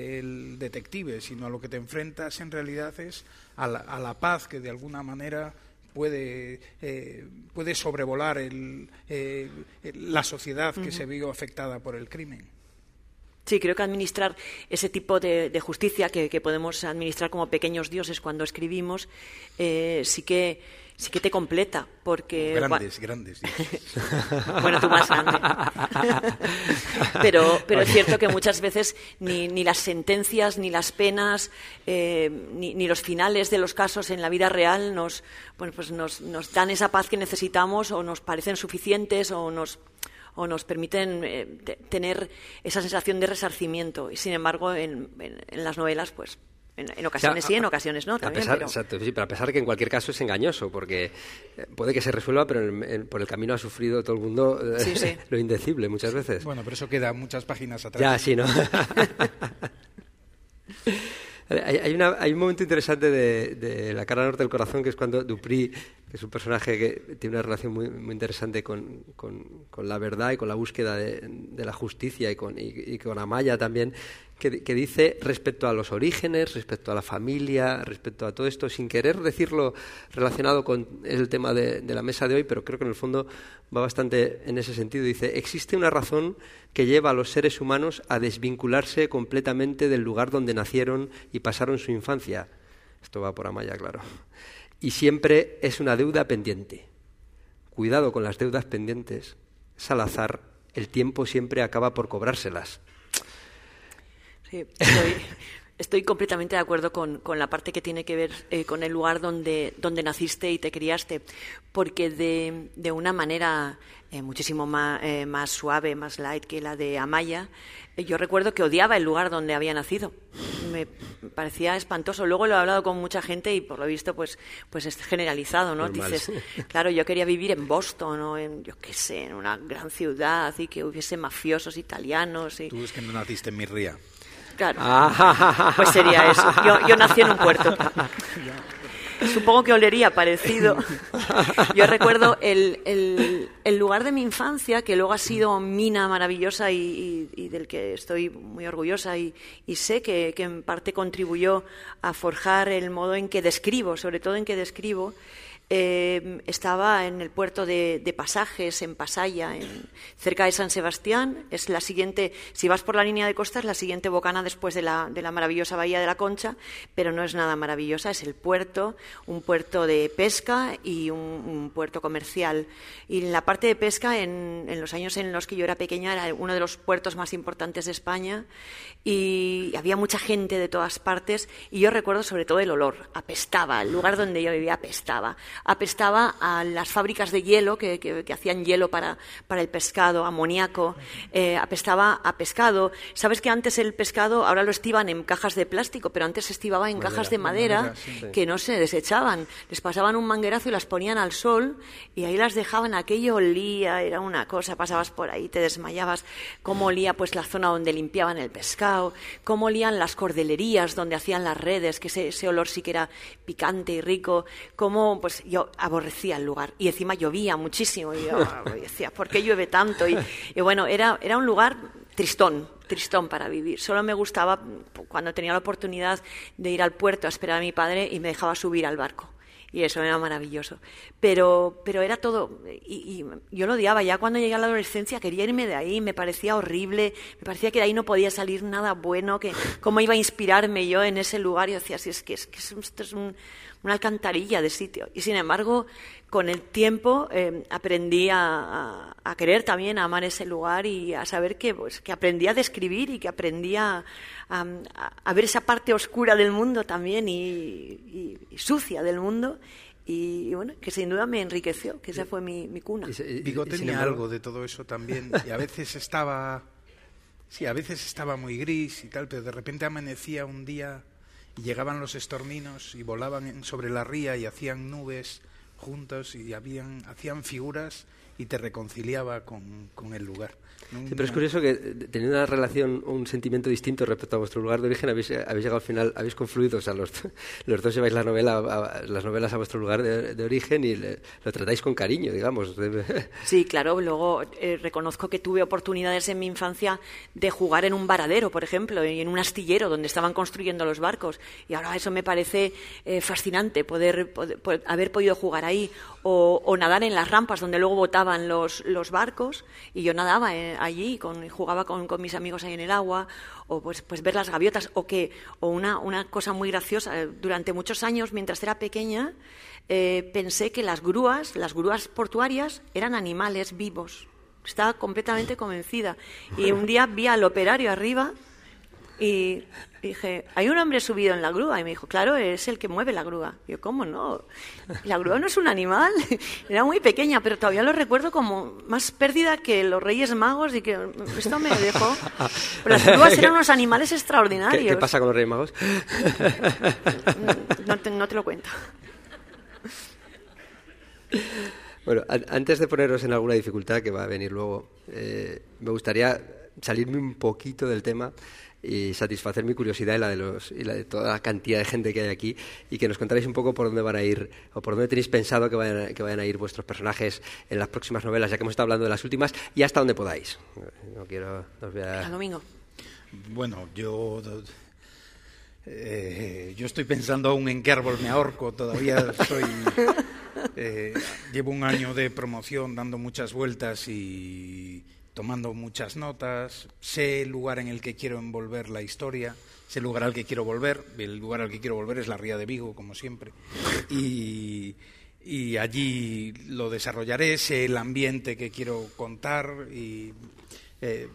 del detective, sino a lo que te enfrentas en realidad es a la, a la paz que de alguna manera puede, eh, puede sobrevolar el, eh, la sociedad que uh-huh. se vio afectada por el crimen. Sí, creo que administrar ese tipo de, de justicia que, que podemos administrar como pequeños dioses cuando escribimos, eh, sí que sí que te completa, porque... Grandes, grandes dioses. Bueno, tú más grande. pero, pero es cierto que muchas veces ni, ni las sentencias, ni las penas, eh, ni, ni los finales de los casos en la vida real nos, bueno, pues nos, nos dan esa paz que necesitamos, o nos parecen suficientes, o nos... o nos permiten eh, de, tener esa sensación de resarcimiento. Y sin embargo, en, en, en las novelas, pues, en, en ocasiones o sea, sí, en ocasiones no. También, a pesar, pero... Exacto, sí, pero a pesar de que en cualquier caso es engañoso, porque puede que se resuelva, pero en, en, por el camino ha sufrido todo el mundo sí, sí. lo indecible muchas veces. Bueno, pero eso queda muchas páginas atrás. Ya, sí, ¿no? Hay, hay, una, hay un momento interesante de, de La cara norte del corazón, que es cuando Dupri, que es un personaje que tiene una relación muy, muy interesante con, con, con la verdad y con la búsqueda de, de la justicia, y con, y, y con Amaya también, que, que dice respecto a los orígenes, respecto a la familia, respecto a todo esto, sin querer decirlo relacionado con el tema de, de la mesa de hoy, pero creo que en el fondo va bastante en ese sentido. Dice: existe una razón que lleva a los seres humanos a desvincularse completamente del lugar donde nacieron y pasaron su infancia. Esto va por Amaya, claro. Y siempre es una deuda pendiente. Cuidado con las deudas pendientes. Salazar, el tiempo siempre acaba por cobrárselas. Sí, estoy, estoy completamente de acuerdo con, con la parte que tiene que ver eh, con el lugar donde, donde naciste y te criaste, porque de, de una manera eh, muchísimo más, eh, más suave, más light que la de Amaya, eh, yo recuerdo que odiaba el lugar donde había nacido. Me parecía espantoso. Luego lo he hablado con mucha gente y por lo visto pues, pues es generalizado, ¿no? Normal. Dices, claro, yo quería vivir en Boston o en, yo qué sé, en una gran ciudad y que hubiese mafiosos italianos. Y... Tú es que no naciste en Mirría. Claro, pues sería eso. Yo, yo nací en un puerto. Supongo que olería parecido. Yo recuerdo el, el, el lugar de mi infancia, que luego ha sido mina maravillosa y, y, y del que estoy muy orgullosa, y, y sé que, que en parte contribuyó a forjar el modo en que describo, sobre todo en que describo. Eh, estaba en el puerto de, de Pasajes, en Pasaya, en, cerca de San Sebastián. Es la siguiente, si vas por la línea de costa, es la siguiente bocana después de la, de la maravillosa bahía de la Concha, pero no es nada maravillosa, es el puerto, un puerto de pesca y un, un puerto comercial. Y en la parte de pesca, en, en los años en los que yo era pequeña, era uno de los puertos más importantes de España, y había mucha gente de todas partes, y yo recuerdo sobre todo el olor. Apestaba, el lugar donde yo vivía apestaba. apestaba a las fábricas de hielo que, que, que hacían hielo para, para el pescado, amoníaco, eh, apestaba a pescado. Sabes que antes el pescado, ahora lo estiban en cajas de plástico, pero antes se estibaba en madera, cajas de madera, madera sí, que no se desechaban. Les pasaban un manguerazo y las ponían al sol y ahí las dejaban. Aquello olía, era una cosa, pasabas por ahí, te desmayabas. Cómo olía pues la zona donde limpiaban el pescado, cómo olían las cordelerías donde hacían las redes, que ese, ese olor sí que era picante y rico. Cómo pues yo aborrecía el lugar y encima llovía muchísimo y yo decía, ¿por qué llueve tanto? Y, y bueno, era, era un lugar tristón, tristón para vivir. Solo me gustaba cuando tenía la oportunidad de ir al puerto a esperar a mi padre y me dejaba subir al barco. Y eso era maravilloso. Pero, pero era todo... Y, y yo lo odiaba. Ya cuando llegué a la adolescencia quería irme de ahí. Me parecía horrible. Me parecía que de ahí no podía salir nada bueno. Que cómo iba a inspirarme yo en ese lugar. Y yo decía, si es que, es que esto es un, una alcantarilla de sitio. Y sin embargo, con el tiempo eh, aprendí a, a, a querer también, a amar ese lugar y a saber que, pues, que aprendí a describir y que aprendí a, a, a ver esa parte oscura del mundo también y, y, y sucia del mundo. Y, y bueno, que sin duda me enriqueció, que esa fue mi, mi cuna. Vigo tenía algo de todo eso también, y a veces estaba, sí, a veces estaba muy gris y tal, pero de repente amanecía un día y llegaban los estorninos y volaban sobre la ría y hacían nubes juntos y habían, hacían figuras y te reconciliaba con, con el lugar. Sí, pero es curioso que teniendo una relación, un sentimiento distinto respecto a vuestro lugar de origen, habéis, habéis llegado al final, habéis confluido, o sea, los, los dos lleváis la novela, a, las novelas a vuestro lugar de, de origen y le, lo tratáis con cariño, digamos. Sí, claro, luego eh, reconozco que tuve oportunidades en mi infancia de jugar en un varadero, por ejemplo, y en un astillero donde estaban construyendo los barcos, y ahora eso me parece eh, fascinante, poder, poder, poder haber podido jugar ahí, o, o nadar en las rampas donde luego botaban los, los barcos, y yo nadaba eh, allí, con, jugaba con, con mis amigos ahí en el agua, o pues, pues ver las gaviotas, o que o una, una cosa muy graciosa, durante muchos años, mientras era pequeña, eh, pensé que las grúas, las grúas portuarias, eran animales vivos. Estaba completamente convencida. Y un día vi al operario arriba y dije, ¿hay un hombre subido en la grúa? Y me dijo, claro, es el que mueve la grúa. Y yo, ¿cómo no? La grúa no es un animal. Era muy pequeña, pero todavía lo recuerdo como más perdida que los Reyes Magos, y que esto me dejó. Pero las grúas eran unos animales extraordinarios. ¿Qué, qué pasa con los Reyes Magos? No te, no te lo cuento. Bueno, an- antes de poneros en alguna dificultad que va a venir luego, eh, me gustaría salirme un poquito del tema y satisfacer mi curiosidad y la de los y la de toda la cantidad de gente que hay aquí, y que nos contaréis un poco por dónde van a ir o por dónde tenéis pensado que vayan a, que vayan a ir vuestros personajes en las próximas novelas, ya que hemos estado hablando de las últimas, y hasta donde podáis. No quiero no os voy a... El domingo. Bueno, yo eh, yo estoy pensando aún en qué árbol me ahorco. Todavía soy eh, llevo un año de promoción dando muchas vueltas y tomando muchas notas. Sé el lugar en el que quiero envolver la historia, sé el lugar al que quiero volver. El lugar al que quiero volver es la Ría de Vigo, como siempre, y, y allí lo desarrollaré. Sé el ambiente que quiero contar y eh,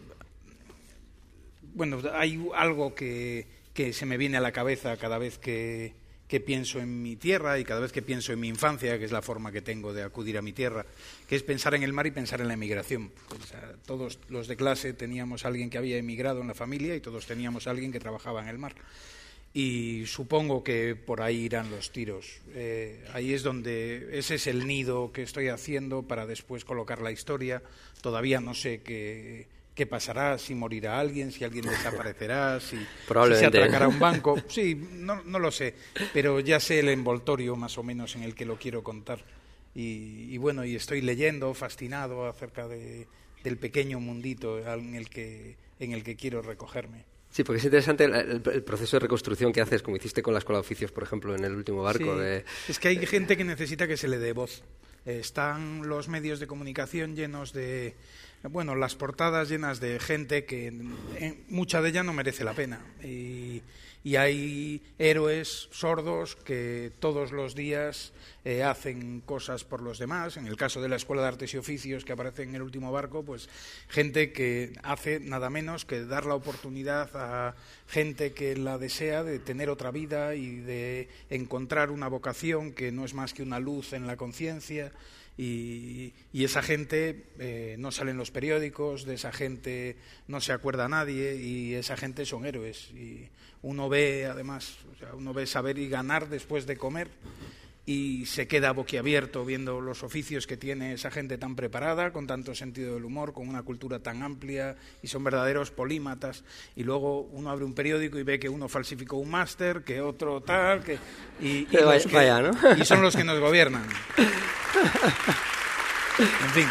bueno, hay algo que, que se me viene a la cabeza cada vez que, que pienso en mi tierra y cada vez que pienso en mi infancia, que es la forma que tengo de acudir a mi tierra, que es pensar en el mar y pensar en la emigración. O sea, todos los de clase teníamos a alguien que había emigrado en la familia y todos teníamos a alguien que trabajaba en el mar. Y supongo que por ahí irán los tiros. Eh, ahí es donde, ese es el nido que estoy haciendo para después colocar la historia. Todavía no sé qué... ¿Qué pasará? ¿Si morirá alguien? ¿Si alguien desaparecerá? ¿Si, si se atracará un banco? Sí, no, no lo sé, pero ya sé el envoltorio más o menos en el que lo quiero contar. Y, y bueno, y estoy leyendo, fascinado acerca de, del pequeño mundito en el que, en el que quiero recogerme. Sí, porque es interesante el, el, el proceso de reconstrucción que haces, como hiciste con la Escuela de Oficios, por ejemplo, en el último barco. Sí, de... es que hay gente que necesita que se le dé voz. Están los medios de comunicación llenos de... Bueno, las portadas llenas de gente que eh, mucha de ella no merece la pena. Y, y hay héroes sordos que todos los días eh, hacen cosas por los demás. En el caso de la Escuela de Artes y Oficios, que aparece en el último barco, pues gente que hace nada menos que dar la oportunidad a gente que la desea de tener otra vida y de encontrar una vocación que no es más que una luz en la conciencia. Y, y esa gente eh, no sale en los periódicos, de esa gente no se acuerda nadie, y esa gente son héroes. Y uno ve, además, o sea, uno ve Saber y Ganar después de comer y se queda boquiabierto viendo los oficios que tiene esa gente tan preparada, con tanto sentido del humor, con una cultura tan amplia, y son verdaderos polímatas. Y luego uno abre un periódico y ve que uno falsificó un máster, que otro tal, que y, y, vaya, que, vaya, ¿no? y son los que nos gobiernan. En fin.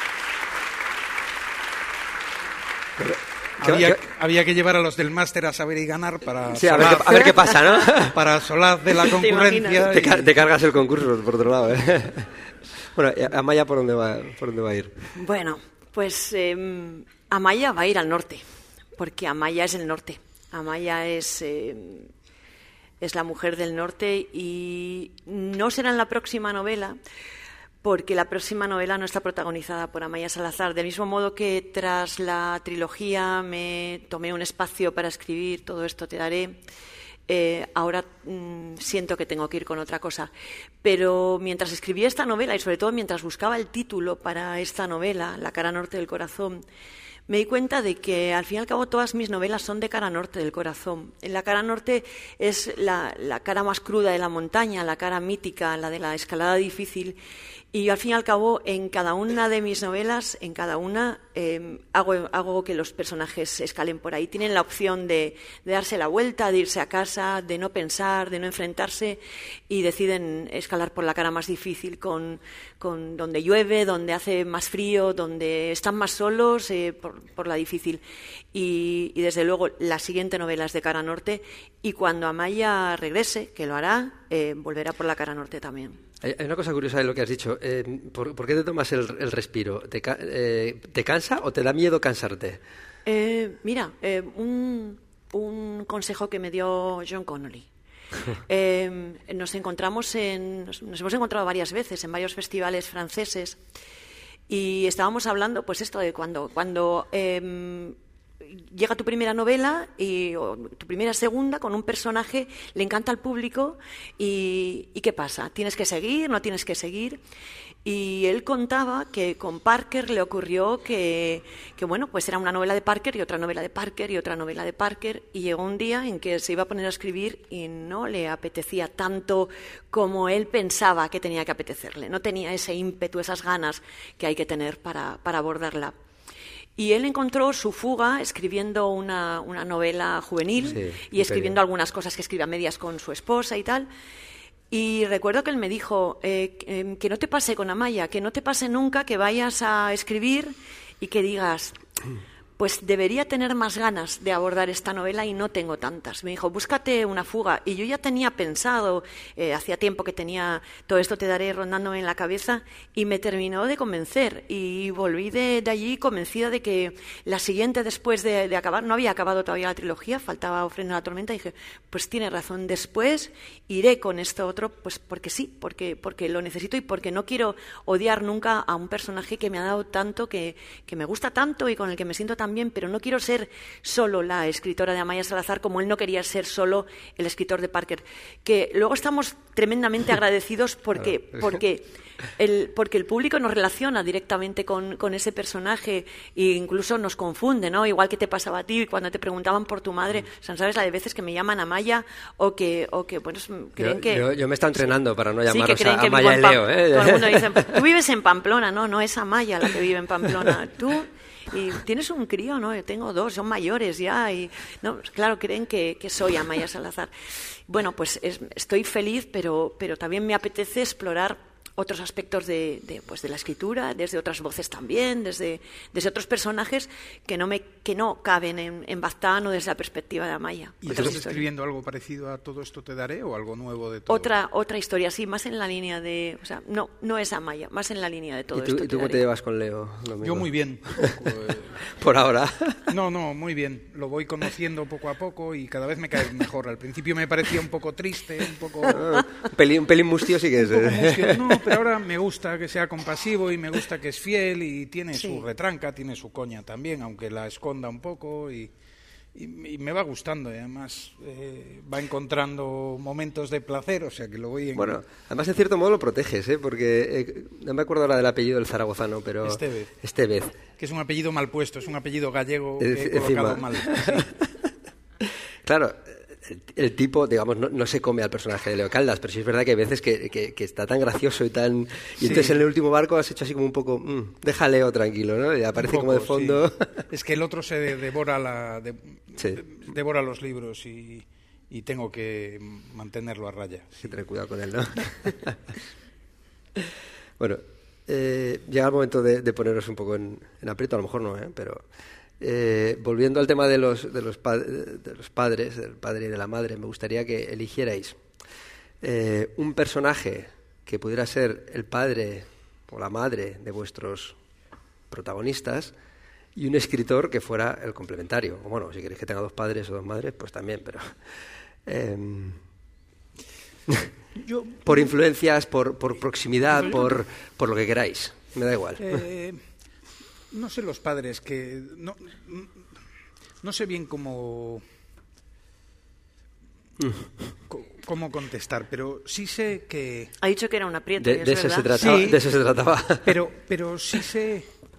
Pero, había, había que llevar a los del máster a Saber y Ganar para sí, a, ver qué, a ver qué pasa, ¿no? Para solaz de la concurrencia. Te, y... te, te cargas el concurso, por otro lado, ¿eh? Bueno, Amaya, ¿por dónde va, por dónde va a ir? Bueno, pues eh, Amaya va a ir al norte, porque Amaya es el norte. Amaya es... Eh, es la mujer del norte, y no será en la próxima novela, porque la próxima novela no está protagonizada por Amaya Salazar. Del mismo modo que tras la trilogía me tomé un espacio para escribir Todo esto te daré, eh, ahora mmm, siento que tengo que ir con otra cosa. Pero mientras escribía esta novela, y sobre todo mientras buscaba el título para esta novela, La cara norte del corazón, me di cuenta de que al fin y al cabo todas mis novelas son de cara norte del corazón. La cara norte es la, la cara más cruda de la montaña, la cara mítica, la de la escalada difícil. Y al fin y al cabo, en cada una de mis novelas, en cada una, eh, hago, hago que los personajes escalen por ahí. Tienen la opción de, de darse la vuelta, de irse a casa, de no pensar, de no enfrentarse, y deciden escalar por la cara más difícil, con, con donde llueve, donde hace más frío, donde están más solos, eh, por, por la difícil. Y, y desde luego, la siguiente novela es de cara norte, y cuando Amaya regrese, que lo hará, eh, volverá por la cara norte también. Hay una cosa curiosa de lo que has dicho. Eh, ¿por, ¿Por qué te tomas el, el respiro? ¿Te, eh, ¿Te cansa o te da miedo cansarte? Eh, mira, eh, un, un consejo que me dio John Connolly. Eh, nos encontramos en, nos, nos hemos encontrado varias veces en varios festivales franceses y estábamos hablando, pues esto de cuando, cuando eh, llega tu primera novela y o tu primera segunda con un personaje, le encanta al público y, y ¿qué pasa? ¿Tienes que seguir? ¿No tienes que seguir? Y él contaba que con Parker le ocurrió que, que, bueno, pues era una novela de Parker y otra novela de Parker y otra novela de Parker, y llegó un día en que se iba a poner a escribir y no le apetecía tanto como él pensaba que tenía que apetecerle. No tenía ese ímpetu, esas ganas que hay que tener para, para abordarla. Y él encontró su fuga escribiendo una, una novela juvenil, sí, y escribiendo algunas cosas que escribe a medias con su esposa y tal. Y recuerdo que él me dijo, eh, eh, que no te pase con Amaya, que no te pase nunca que vayas a escribir y que digas, pues debería tener más ganas de abordar esta novela y no tengo tantas. Me dijo, búscate una fuga. Y yo ya tenía pensado, eh, hacía tiempo que tenía todo esto te daré rondándome en la cabeza, y me terminó de convencer. Y volví de, de allí convencida de que la siguiente, después de, de acabar, no había acabado todavía la trilogía, faltaba Ofrenda a la tormenta, y dije, pues tiene razón, después iré con esto otro, pues porque sí, porque, porque lo necesito y porque no quiero odiar nunca a un personaje que me ha dado tanto, que, que me gusta tanto y con el que me siento tan bien, pero no quiero ser solo la escritora de Amaya Salazar como él no quería ser solo el escritor de Parker. Que luego estamos tremendamente agradecidos porque, porque, el, porque el público nos relaciona directamente con, con ese personaje e incluso nos confunde, ¿no? Igual que te pasaba a ti cuando te preguntaban por tu madre, o sea, ¿sabes la de veces que me llaman Amaya o que, o que bueno, creen yo, que... Yo, yo me estoy entrenando, sí, para no llamaros sí, que a Amaya y Leo, ¿eh? Todo el mundo dice, tú vives en Pamplona, no, no es Amaya la que vive en Pamplona, tú... Y tienes un crío, ¿no? Yo tengo dos, son mayores ya. Y no, claro, creen que, que soy Amaya Salazar. Bueno, pues es, estoy feliz, pero, pero también me apetece explorar otros aspectos de, de, pues de la escritura, desde otras voces también, desde, desde otros personajes que no, me, que no caben en, en Baztán o desde la perspectiva de Amaya. ¿Y estás escribiendo algo parecido a Todo esto te daré o algo nuevo de todo? Otra, otra historia, sí, más en la línea de... O sea, no, no es Amaya, más en la línea de Todo ¿Y tú, esto ¿y tú te cómo daré. te llevas con Leo? Domingo? Yo muy bien. Poco, eh... Por ahora. No, no, muy bien. Lo voy conociendo poco a poco y cada vez me cae mejor. Al principio me parecía un poco triste, un poco... un pelín, un pelín mustio sí que es. Un poco mustio. No, pero ahora me gusta que sea compasivo y me gusta que es fiel y tiene sí. su retranca, tiene su coña también, aunque la esconda un poco y, y, y me va gustando y además eh, va encontrando momentos de placer, o sea que lo voy... En... Bueno, además en cierto modo lo proteges, ¿eh? Porque eh, no me acuerdo ahora del apellido del zaragozano, pero... Estevez. Estevez. Que es un apellido mal puesto, es un apellido gallego que he colocado mal. Sí. Claro... El, el tipo, digamos, no, no se come al personaje de Leo Caldas, pero sí es verdad que hay veces que, que, que está tan gracioso y tan... Y sí. Entonces en el último barco has hecho así como un poco... Mmm, deja a Leo tranquilo, ¿no? Y aparece poco, como de fondo... Sí. Es que el otro se de, devora, la, de, sí. de, devora los libros y, y tengo que mantenerlo a raya. Sí, tener cuidado con él, ¿no? Bueno, eh, llega el momento de, de poneros un poco en, en aprieto, a lo mejor no, ¿eh? Pero... Eh, volviendo al tema de los, de, los pa- de los padres, del padre y de la madre, me gustaría que eligierais eh, un personaje que pudiera ser el padre o la madre de vuestros protagonistas y un escritor que fuera el complementario. O bueno, si queréis que tenga dos padres o dos madres, pues también, pero... Eh, Yo, por influencias, por, por proximidad, por, por lo que queráis. Me da igual. Eh... No sé los padres, que no, no sé bien cómo, cómo contestar, pero sí sé que... Ha dicho que era un aprieto, de, es de, eso se verdad. trataba, sí, de eso se trataba. Pero, pero sí sé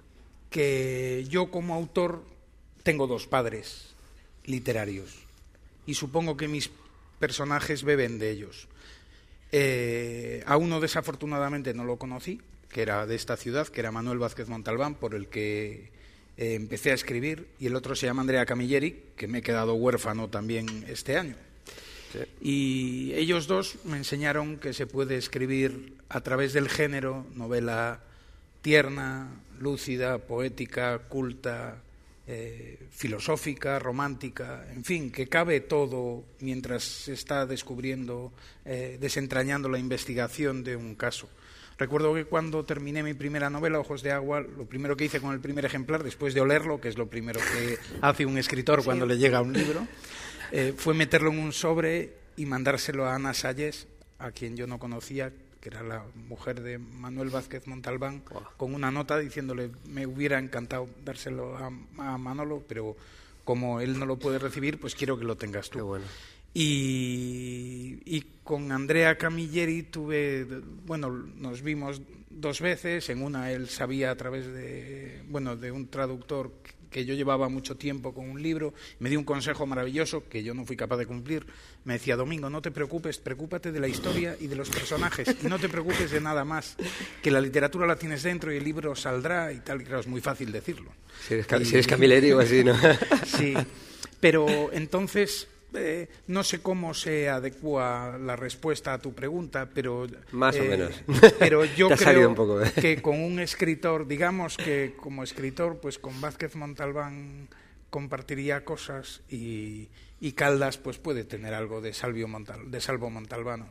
que yo como autor tengo dos padres literarios y supongo que mis personajes beben de ellos. Eh, a uno desafortunadamente no lo conocí, que era de esta ciudad, que era Manuel Vázquez Montalbán, por el que eh, empecé a escribir, y el otro se llama Andrea Camilleri, que me he quedado huérfano también este año. Sí. Y ellos dos me enseñaron que se puede escribir a través del género, novela tierna, lúcida, poética, culta, eh, filosófica, romántica, en fin, que cabe todo mientras se está descubriendo, eh, desentrañando la investigación de un caso. Recuerdo que cuando terminé mi primera novela, Ojos de Agua, lo primero que hice con el primer ejemplar, después de olerlo, que es lo primero que hace un escritor cuando sí. le llega un libro, eh, fue meterlo en un sobre y mandárselo a Ana Salles, a quien yo no conocía, que era la mujer de Manuel Vázquez Montalbán, wow. con una nota diciéndole, me hubiera encantado dárselo a, a Manolo, pero como él no lo puede recibir, pues quiero que lo tengas tú. Qué bueno. Y, y con Andrea Camilleri tuve, bueno, nos vimos dos veces. En una él sabía a través de, bueno, de un traductor que yo llevaba mucho tiempo con un libro, me dio un consejo maravilloso que yo no fui capaz de cumplir. Me decía, Domingo, no te preocupes, preocúpate de la historia y de los personajes y no te preocupes de nada más, que la literatura la tienes dentro y el libro saldrá y tal. Y claro, es muy fácil decirlo. Si eres, y, si eres Camilleri o así, ¿no? Sí, pero entonces... Eh, no sé cómo se adecua la respuesta a tu pregunta, pero más eh, o menos. Pero yo Te ha creo un poco, ¿eh? que con un escritor, digamos que como escritor, pues con Vázquez Montalbán compartiría cosas y, y Caldas pues puede tener algo de Salvio Montal, de Salvo Montalbano.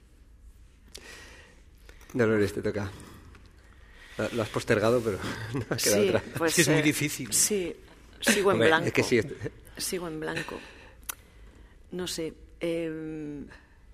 Dolores, te toca. Lo has postergado, pero no ha quedado sí, otra. Pues, es que es muy eh, difícil. Sí, sigo en Hombre, blanco. Es que sí. Sigo en blanco. No sé, eh,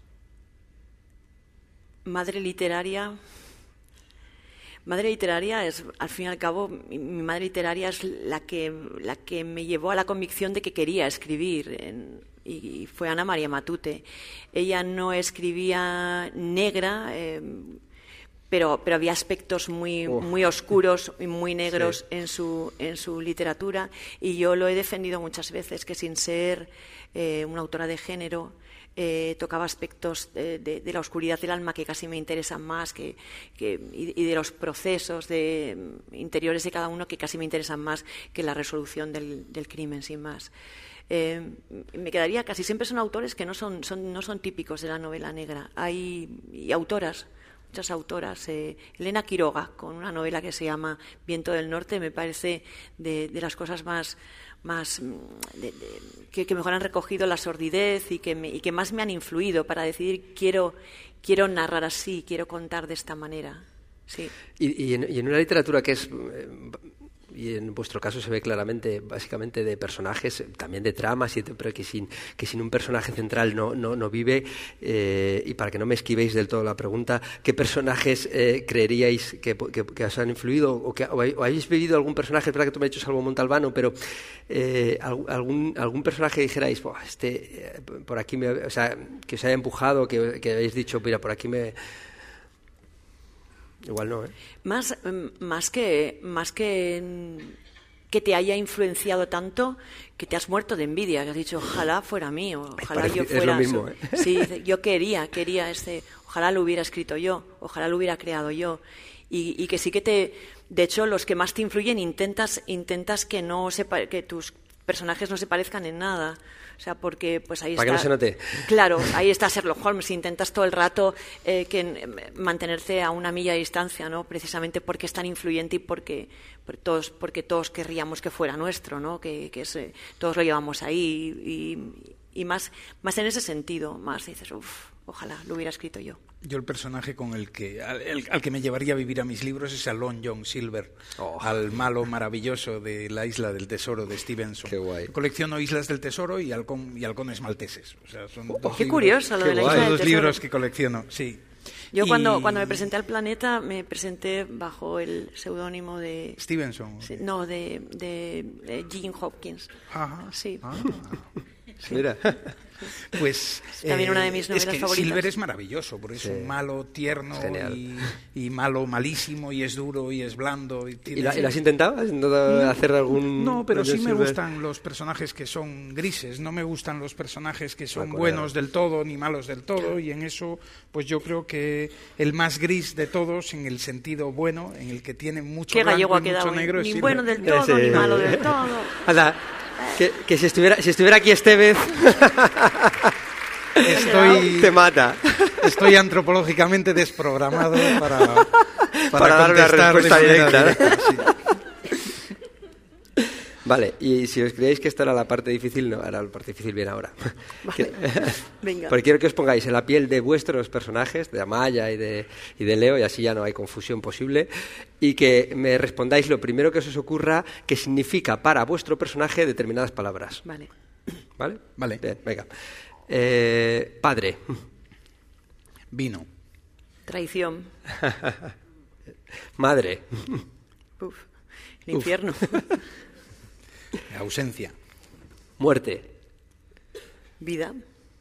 madre literaria. Madre literaria es, al fin y al cabo, mi, mi madre literaria es la que, la que me llevó a la convicción de que quería escribir, en, y, y fue Ana María Matute. Ella no escribía negra, eh, pero, pero había aspectos muy, oh. muy oscuros y muy negros sí. en, su, en su literatura, y yo lo he defendido muchas veces, que sin ser eh, una autora de género, eh, tocaba aspectos de, de, de la oscuridad del alma que casi me interesan más, que, que, y, y de los procesos de, interiores de cada uno que casi me interesan más que la resolución del, del crimen, sin más. Eh, me quedaría, casi siempre son autores que no son, son, no son típicos de la novela negra. Hay y autoras, muchas autoras. Eh, Elena Quiroga, con una novela que se llama Viento del Norte, me parece de, de las cosas más, más de, de, que, que mejor han recogido la sordidez y que, me, y que más me han influido para decidir quiero, quiero narrar así, quiero contar de esta manera. Sí. Y, y, en, y en una literatura que es... Eh, y en vuestro caso se ve claramente, básicamente, de personajes, también de tramas, y, pero que sin, que sin un personaje central no, no, no vive. Eh, y para que no me esquivéis del todo la pregunta, ¿qué personajes eh, creeríais que, que, que os han influido? ¿O, que, o habéis vivido algún personaje? Es verdad que tú me has dicho Salvo Montalbano, pero eh, algún, algún personaje que dijerais, este, eh, por aquí, me, o sea, que os haya empujado, que, que habéis dicho, mira, por aquí me... Igual no, ¿eh? Más, más que más que que te haya influenciado tanto que te has muerto de envidia, que has dicho, ojalá fuera mío, ojalá Parece, yo fuera... Es lo mismo, ¿eh? Sí, yo quería, quería este, ojalá lo hubiera escrito yo, ojalá lo hubiera creado yo. Y, y que sí que te... De hecho, los que más te influyen intentas, intentas que, no se, que tus personajes no se parezcan en nada. O sea, porque pues ahí Para está... que no se note. Claro, ahí está Sherlock Holmes. Intentas todo el rato eh, que, mantenerte a una milla de distancia, ¿no? Precisamente porque es tan influyente y porque, porque, todos, porque todos querríamos que fuera nuestro, ¿no? Que, que es, eh, todos lo llevamos ahí. Y, y más, más en ese sentido, más dices, uff, ojalá lo hubiera escrito yo. Yo el personaje con el que al, el, al que me llevaría a vivir a mis libros es a Long John Silver, oh. al malo maravilloso de La Isla del Tesoro de Stevenson. Qué guay. Colecciono Islas del Tesoro y, halcón, y halcones malteses. O sea, son oh, dos qué libros, curioso lo de La Isla del Tesoro. Dos libros que colecciono, sí. Yo y... cuando, cuando me presenté al Planeta me presenté bajo el seudónimo de... Stevenson. Sí, no, de, de, de Jean Hopkins. Ajá. Sí. Ah. Mira. Pues también una de mis novelas es que favoritas. Silver es maravilloso, porque es Sí. un malo tierno y, y malo malísimo, y es duro y es blando. ¿Y, ¿Y, la, ¿y lo has intentado? ¿Has intentado no, hacer algún...? No, pero sí me Silver? gustan los personajes que son grises, no me gustan los personajes que son acuerdo. buenos del todo ni malos del todo, y en eso pues yo creo que el más gris de todos, en el sentido bueno, en el que tiene mucho Qué gallego blanco ha y quedado, mucho negro, es ni Silver. bueno del todo, Sí. ni malo del todo. Anda, que, que si, estuviera, si estuviera aquí Estevez... Estoy, te mata. estoy antropológicamente desprogramado para, para, Para dar una contestar de respuesta manera directa, directa, sí. Vale, y si os creéis que esta era la parte difícil, no, ahora la parte difícil viene ahora. Vale. Venga. Porque quiero que os pongáis en la piel de vuestros personajes, de Amaya y de, y de Leo, y así ya no hay confusión posible, y que me respondáis lo primero que se os ocurra que significa para vuestro personaje determinadas palabras. Vale. ¿Vale? Vale. Bien, venga. Eh, padre. Vino. Traición. Madre. Uf. El infierno. Ausencia. Muerte. Vida.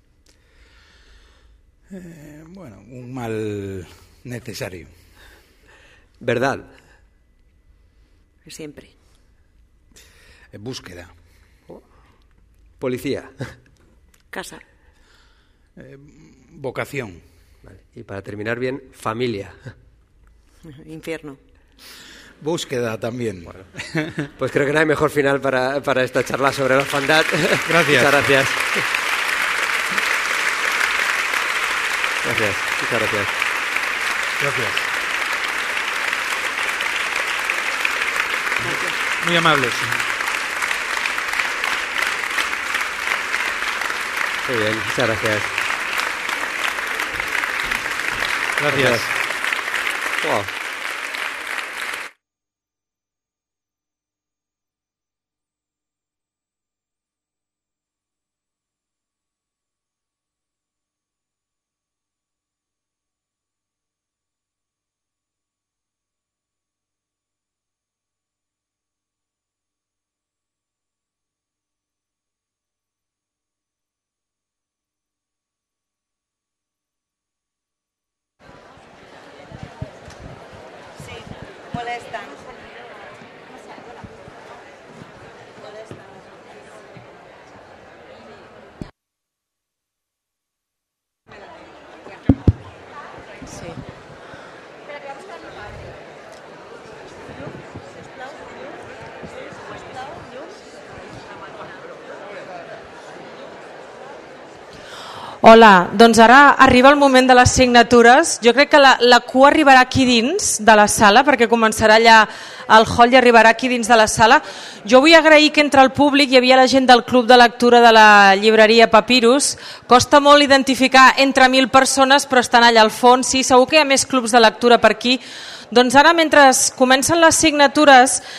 Eh, bueno, un mal necesario. Verdad. Siempre. Eh, búsqueda. Policía. Casa. Eh, vocación. Vale. Y para terminar bien, familia. Infierno. Búsqueda también. Bueno, pues creo que no hay mejor final para, para esta charla sobre la orfandad. Gracias. Muchas gracias. Gracias, muchas gracias. Gracias. Muy amables. Muy bien, muchas gracias. Gracias. Wow. Molestan. Sí. Hola, doncs ara arriba el moment de les signatures. Jo crec que la, la cua arribarà aquí dins de la sala, perquè començarà allà al hall i arribarà aquí dins de la sala. Jo vull agrair que entre el públic hi havia la gent del Club de Lectura de la llibreria Papyrus. Costa molt identificar entre mil persones, però estan allà al fons. Sí, segur que hi ha més clubs de lectura per aquí. Doncs ara, mentre comencen les signatures,